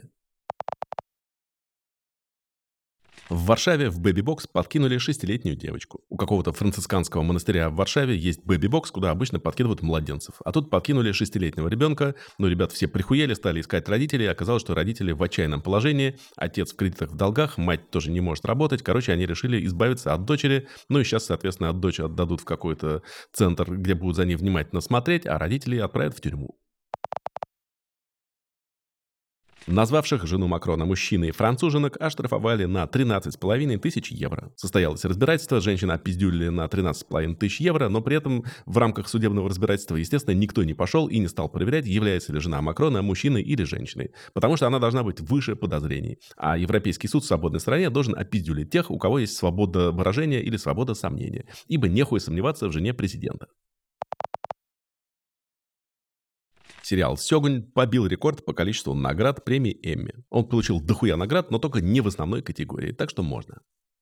В Варшаве в бэби-бокс подкинули 6-летнюю девочку. У какого-то францисканского монастыря в Варшаве есть бэби-бокс, куда обычно подкидывают младенцев. А тут подкинули 6-летнего ребенка, но ребят все прихуели, стали искать родителей, оказалось, что родители в отчаянном положении, отец в кредитах в долгах, мать тоже не может работать. Короче, они решили избавиться от дочери, ну и сейчас, соответственно, от дочери отдадут в какой-то центр, где будут за ней внимательно смотреть, а родителей отправят в тюрьму. Назвавших жену Макрона мужчиной и француженок оштрафовали на 13,5 тысяч евро. Состоялось разбирательство, женщину опиздюлили на 13,5 тысяч евро, но при этом в рамках судебного разбирательства, естественно, никто не пошел и не стал проверять, является ли жена Макрона мужчиной или женщиной, потому что она должна быть выше подозрений. А Европейский суд в свободной стране должен опиздюлить тех, у кого есть свобода выражения или свобода сомнения, ибо нехуй сомневаться в жене президента. Сериал «Сёгунь» побил рекорд по количеству наград премии Эмми. Он получил дохуя наград, но только не в основной категории, так что можно.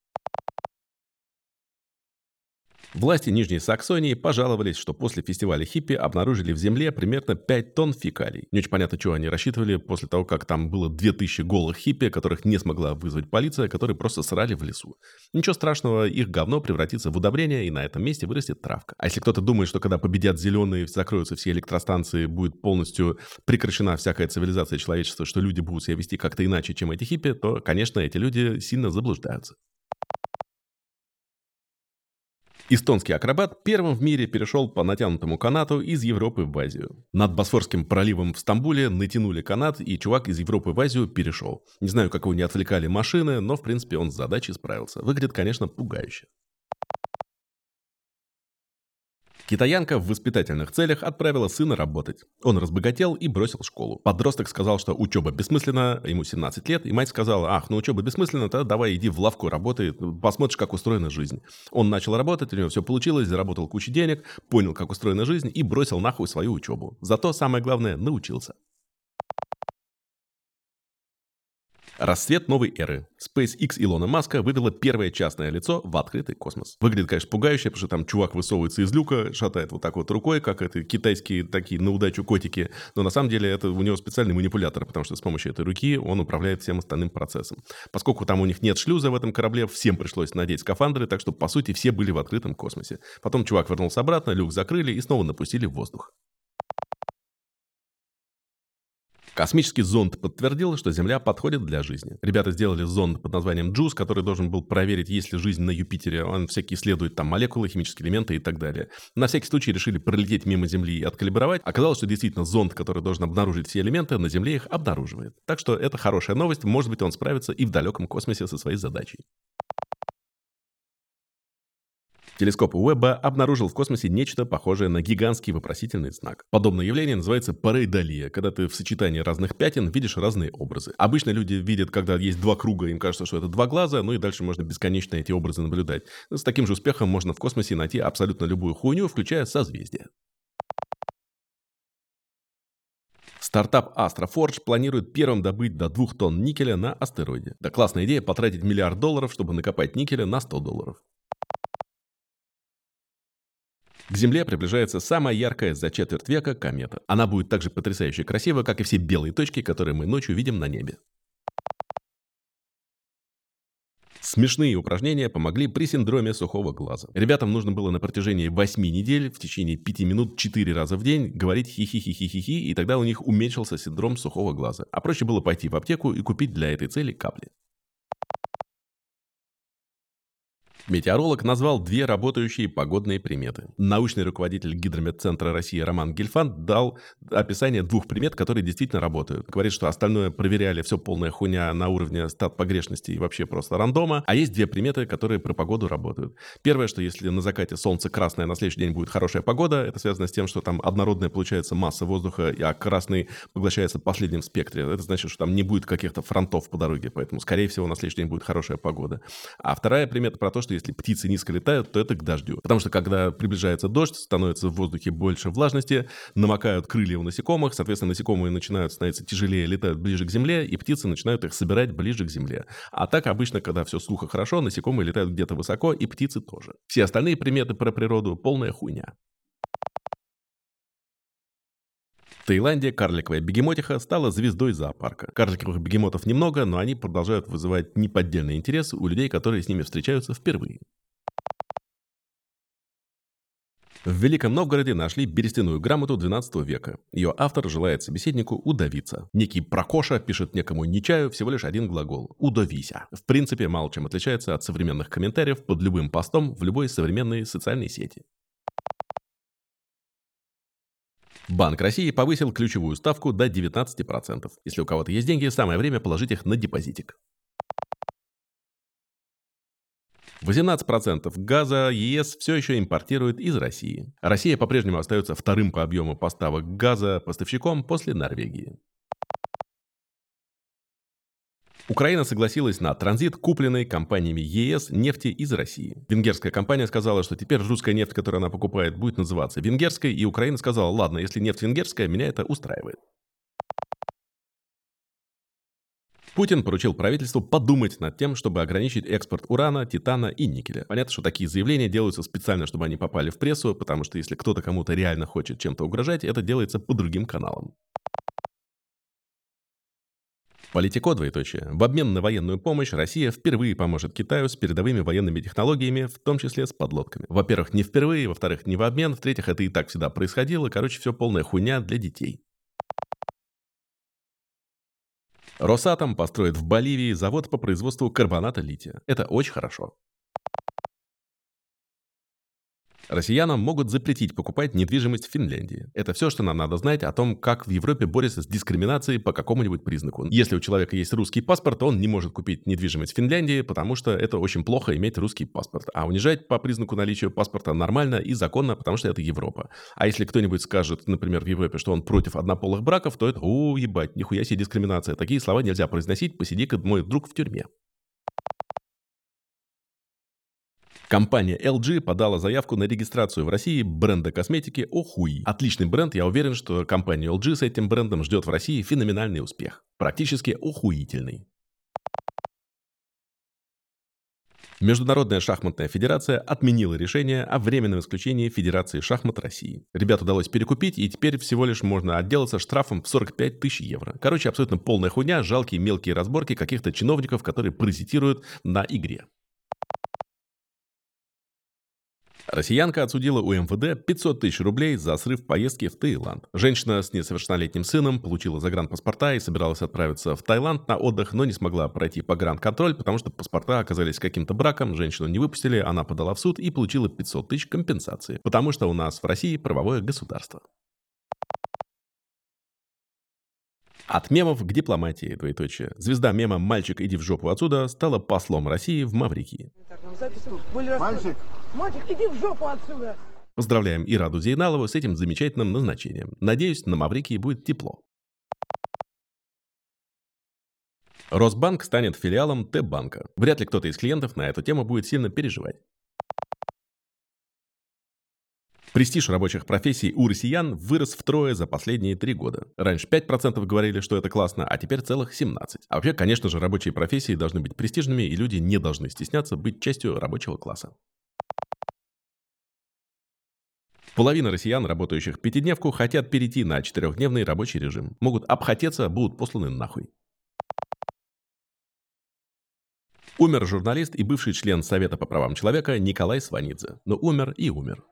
Власти Нижней Саксонии пожаловались, что после фестиваля хиппи обнаружили в земле примерно 5 тонн фекалий. Не очень понятно, чего они рассчитывали после того, как там было 2000 голых хиппи, которых не смогла вызвать полиция, которые просто срали в лесу. Ничего страшного, их говно превратится в удобрение, и на этом месте вырастет травка. А если кто-то думает, что когда победят зеленые, закроются все электростанции, будет полностью прекращена всякая цивилизация человечества, что люди будут себя вести как-то иначе, чем эти хиппи, то, конечно, эти люди сильно заблуждаются. Эстонский акробат первым в мире перешел по натянутому канату из Европы в Азию. Над Босфорским проливом в Стамбуле натянули канат, и чувак из Европы в Азию перешел. Не знаю, как его не отвлекали машины, но в принципе он с задачей справился. Выглядит, конечно, пугающе. Китаянка в воспитательных целях отправила сына работать. Он разбогател и бросил школу. Подросток сказал, что учеба бессмысленна, ему 17 лет, и мать сказала: ах, ну учеба бессмысленна, тогда давай иди в лавку работай, посмотришь, как устроена жизнь. Он начал работать, у него все получилось, заработал кучу денег, понял, как устроена жизнь и бросил нахуй свою учебу. Зато, самое главное, научился. Расцвет новой эры. SpaceX Илона Маска вывела первое частное лицо в открытый космос. Выглядит, конечно, пугающе, потому что там чувак высовывается из люка, шатает вот так вот рукой, как это китайские такие на удачу котики. Но на самом деле это у него специальный манипулятор, потому что с помощью этой руки он управляет всем остальным процессом. Поскольку там у них нет шлюза в этом корабле, всем пришлось надеть скафандры, так что, по сути, все были в открытом космосе. Потом чувак вернулся обратно, люк закрыли и снова напустили в воздух. Космический зонд подтвердил, что Земля подходит для жизни. Ребята сделали зонд под названием JUICE, который должен был проверить, есть ли жизнь на Юпитере. Он всякие исследует там молекулы, химические элементы и так далее. На всякий случай решили пролететь мимо Земли и откалибровать. Оказалось, что действительно зонд, который должен обнаружить все элементы, на Земле их обнаруживает. Так что это хорошая новость. Может быть, он справится и в далеком космосе со своей задачей. Телескоп Уэбба обнаружил в космосе нечто похожее на гигантский вопросительный знак. Подобное явление называется парейдолия, когда ты в сочетании разных пятен видишь разные образы. Обычно люди видят, когда есть два круга, им кажется, что это два глаза, ну и дальше можно бесконечно эти образы наблюдать. С таким же успехом можно в космосе найти абсолютно любую хуйню, включая созвездия. Стартап Astroforge планирует первым добыть до 2 тонн никеля на астероиде. Да, классная идея потратить $1 миллиард, чтобы накопать никеля на $100. К Земле приближается самая яркая за четверть века комета. Она будет так же потрясающе красива, как и все белые точки, которые мы ночью видим на небе. Смешные упражнения помогли при синдроме сухого глаза. Ребятам нужно было на протяжении 8 недель в течение 5 минут 4 раза в день говорить хи-хи-хи-хи-хи-хи, и тогда у них уменьшился синдром сухого глаза. А проще было пойти в аптеку и купить для этой цели капли. Метеоролог назвал 2 работающие погодные приметы. Научный руководитель Гидрометцентра России Роман Гельфанд дал описание 2 примет, которые действительно работают. Говорит, что остальное проверяли, все полная хуйня на уровне стат погрешности и вообще просто рандома. А есть 2 приметы, которые про погоду работают. Первое, что если на закате солнце красное, на следующий день будет хорошая погода, это связано с тем, что там однородная получается масса воздуха, а красный поглощается в последнем спектре. Это значит, что там не будет каких-то фронтов по дороге, поэтому, скорее всего, на следующий день будет хорошая погода. А вторая примета про то, что если птицы низко летают, то это к дождю. Потому что когда приближается дождь, становится в воздухе больше влажности, намокают крылья у насекомых, соответственно, насекомые начинают становиться тяжелее, летают ближе к земле, и птицы начинают их собирать ближе к земле. А так обычно, когда все сухо хорошо, насекомые летают где-то высоко, и птицы тоже. Все остальные приметы про природу — полная хуйня. В Таиланде карликовая бегемотиха стала звездой зоопарка. Карликовых бегемотов немного, но они продолжают вызывать неподдельный интерес у людей, которые с ними встречаются впервые. В Великом Новгороде нашли берестяную грамоту XII века. Ее автор желает собеседнику удавиться. Некий Прокоша пишет некому Нечаю всего лишь один глагол – удавися. В принципе, мало чем отличается от современных комментариев под любым постом в любой современной социальной сети. Банк России повысил ключевую ставку до 19%. Если у кого-то есть деньги, самое время положить их на депозитик. 18% газа ЕС все еще импортирует из России. Россия по-прежнему остается вторым по объему поставок газа поставщиком после Норвегии. Украина согласилась на транзит купленной компаниями ЕС нефти из России. Венгерская компания сказала, что теперь русская нефть, которую она покупает, будет называться венгерской, и Украина сказала: ладно, если нефть венгерская, меня это устраивает. Путин поручил правительству подумать над тем, чтобы ограничить экспорт урана, титана и никеля. Понятно, что такие заявления делаются специально, чтобы они попали в прессу, потому что если кто-то кому-то реально хочет чем-то угрожать, это делается по другим каналам. Политико, двоеточие. В обмен на военную помощь Россия впервые поможет Китаю с передовыми военными технологиями, в том числе с подлодками. Во-первых, не впервые, во-вторых, не в обмен, в-третьих, это и так всегда происходило. Короче, все полная хуйня для детей. Росатом построит в Боливии завод по производству карбоната лития. Это очень хорошо. Россиянам могут запретить покупать недвижимость в Финляндии. Это все, что нам надо знать о том, как в Европе борются с дискриминацией по какому-нибудь признаку. Если у человека есть русский паспорт, он не может купить недвижимость в Финляндии, потому что это очень плохо иметь русский паспорт. А унижать по признаку наличия паспорта нормально и законно, потому что это Европа. А если кто-нибудь скажет, например, в Европе, что он против однополых браков, то это ебать, нихуя себе дискриминация. Такие слова нельзя произносить, посиди-ка мой друг в тюрьме. Компания LG подала заявку на регистрацию в России бренда косметики Охуи. Отличный бренд, я уверен, что компания LG с этим брендом ждет в России феноменальный успех. Практически охуительный. Международная шахматная федерация отменила решение о временном исключении Федерации шахмат России. Ребят удалось перекупить, и теперь всего лишь можно отделаться штрафом в 45 тысяч евро. Короче, абсолютно полная хуйня, жалкие мелкие разборки каких-то чиновников, которые паразитируют на игре. Россиянка отсудила у МВД 500 тысяч рублей за срыв поездки в Таиланд. Женщина с несовершеннолетним сыном получила загранпаспорта и собиралась отправиться в Таиланд на отдых, но не смогла пройти погранконтроль, потому что паспорта оказались каким-то браком, женщину не выпустили, она подала в суд и получила 500 тысяч компенсации, потому что у нас в России правовое государство. От мемов к дипломатии, двоеточие. Звезда мема «Мальчик, иди в жопу отсюда» стала послом России в Маврикии. Мальчик, Мальчик, иди в жопу отсюда! Поздравляем Ираду Зейналову с этим замечательным назначением. Надеюсь, на Маврикии будет тепло. Росбанк станет филиалом Т-банка. Вряд ли кто-то из клиентов на эту тему будет сильно переживать. Престиж рабочих профессий у россиян вырос втрое за последние 3 года. Раньше 5% говорили, что это классно, а теперь целых 17%. А вообще, конечно же, рабочие профессии должны быть престижными, и люди не должны стесняться быть частью рабочего класса. Половина россиян, работающих пятидневку, хотят перейти на 4-дневный рабочий режим. Могут обхотеться, будут посланы нахуй. Умер журналист и бывший член Совета по правам человека Николай Сванидзе. Но умер и умер.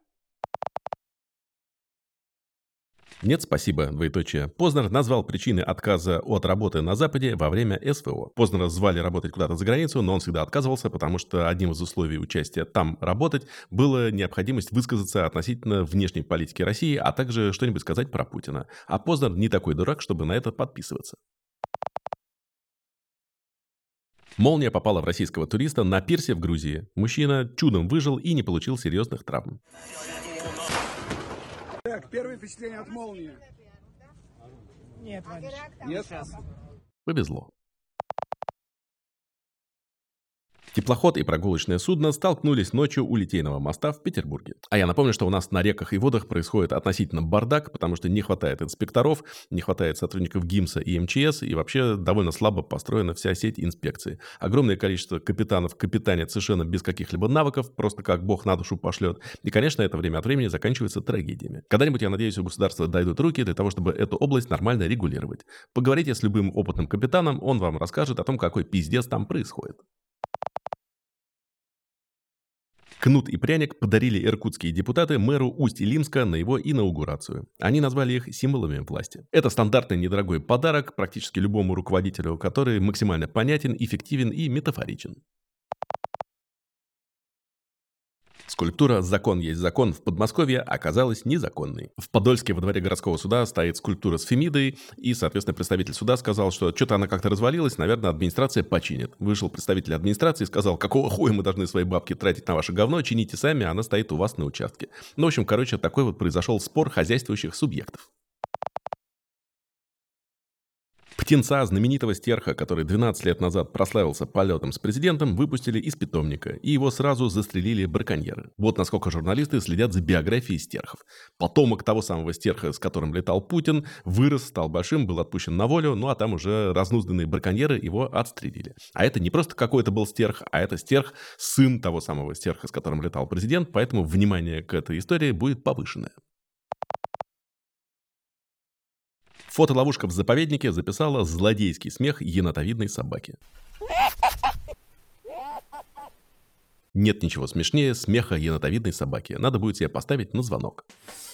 Нет, спасибо, двоеточие. Познер назвал причины отказа от работы на Западе во время СВО. Познера звали работать куда-то за границу, но он всегда отказывался, потому что одним из условий участия там работать была необходимость высказаться относительно внешней политики России, а также что-нибудь сказать про Путина. А Познер не такой дурак, чтобы на это подписываться. Молния попала в российского туриста на пирсе в Грузии. Мужчина чудом выжил и не получил серьезных травм. Так, первое впечатление от молнии. Нет, Ваня. Нет? Повезло. Теплоход и прогулочное судно столкнулись ночью у Литейного моста в Петербурге. А я напомню, что у нас на реках и водах происходит относительно бардак, потому что не хватает инспекторов, не хватает сотрудников ГИМСа и МЧС, и вообще довольно слабо построена вся сеть инспекции. Огромное количество капитанов капитанят совершенно без каких-либо навыков, просто как бог на душу пошлет. И, конечно, это время от времени заканчивается трагедиями. Когда-нибудь, я надеюсь, у государства дойдут руки для того, чтобы эту область нормально регулировать. Поговорите с любым опытным капитаном, он вам расскажет о том, какой пиздец там происходит. Кнут и пряник подарили иркутские депутаты мэру Усть-Илимска на его инаугурацию. Они назвали их символами власти. Это стандартный недорогой подарок практически любому руководителю, который максимально понятен, эффективен и метафоричен. Скульптура «Закон есть закон» в Подмосковье оказалась незаконной. В Подольске во дворе городского суда стоит скульптура с Фемидой, и, соответственно, представитель суда сказал, что что-то она как-то развалилась, наверное, администрация починит. Вышел представитель администрации и сказал, какого хуя мы должны свои бабки тратить на ваше говно, чините сами, она стоит у вас на участке. Ну, в общем, такой вот произошел спор хозяйствующих субъектов. Птенца знаменитого стерха, который 12 лет назад прославился полетом с президентом, выпустили из питомника, и его сразу застрелили браконьеры. Вот насколько журналисты следят за биографией стерхов. Потомок того самого стерха, с которым летал Путин, вырос, стал большим, был отпущен на волю, ну а там уже разнузданные браконьеры его отстрелили. А это не просто какой-то был стерх, а это стерх, сын того самого стерха, с которым летал президент, поэтому внимание к этой истории будет повышенное. Фотоловушка в заповеднике записала злодейский смех енотовидной собаки. Нет ничего смешнее смеха енотовидной собаки. Надо будет себе поставить на звонок.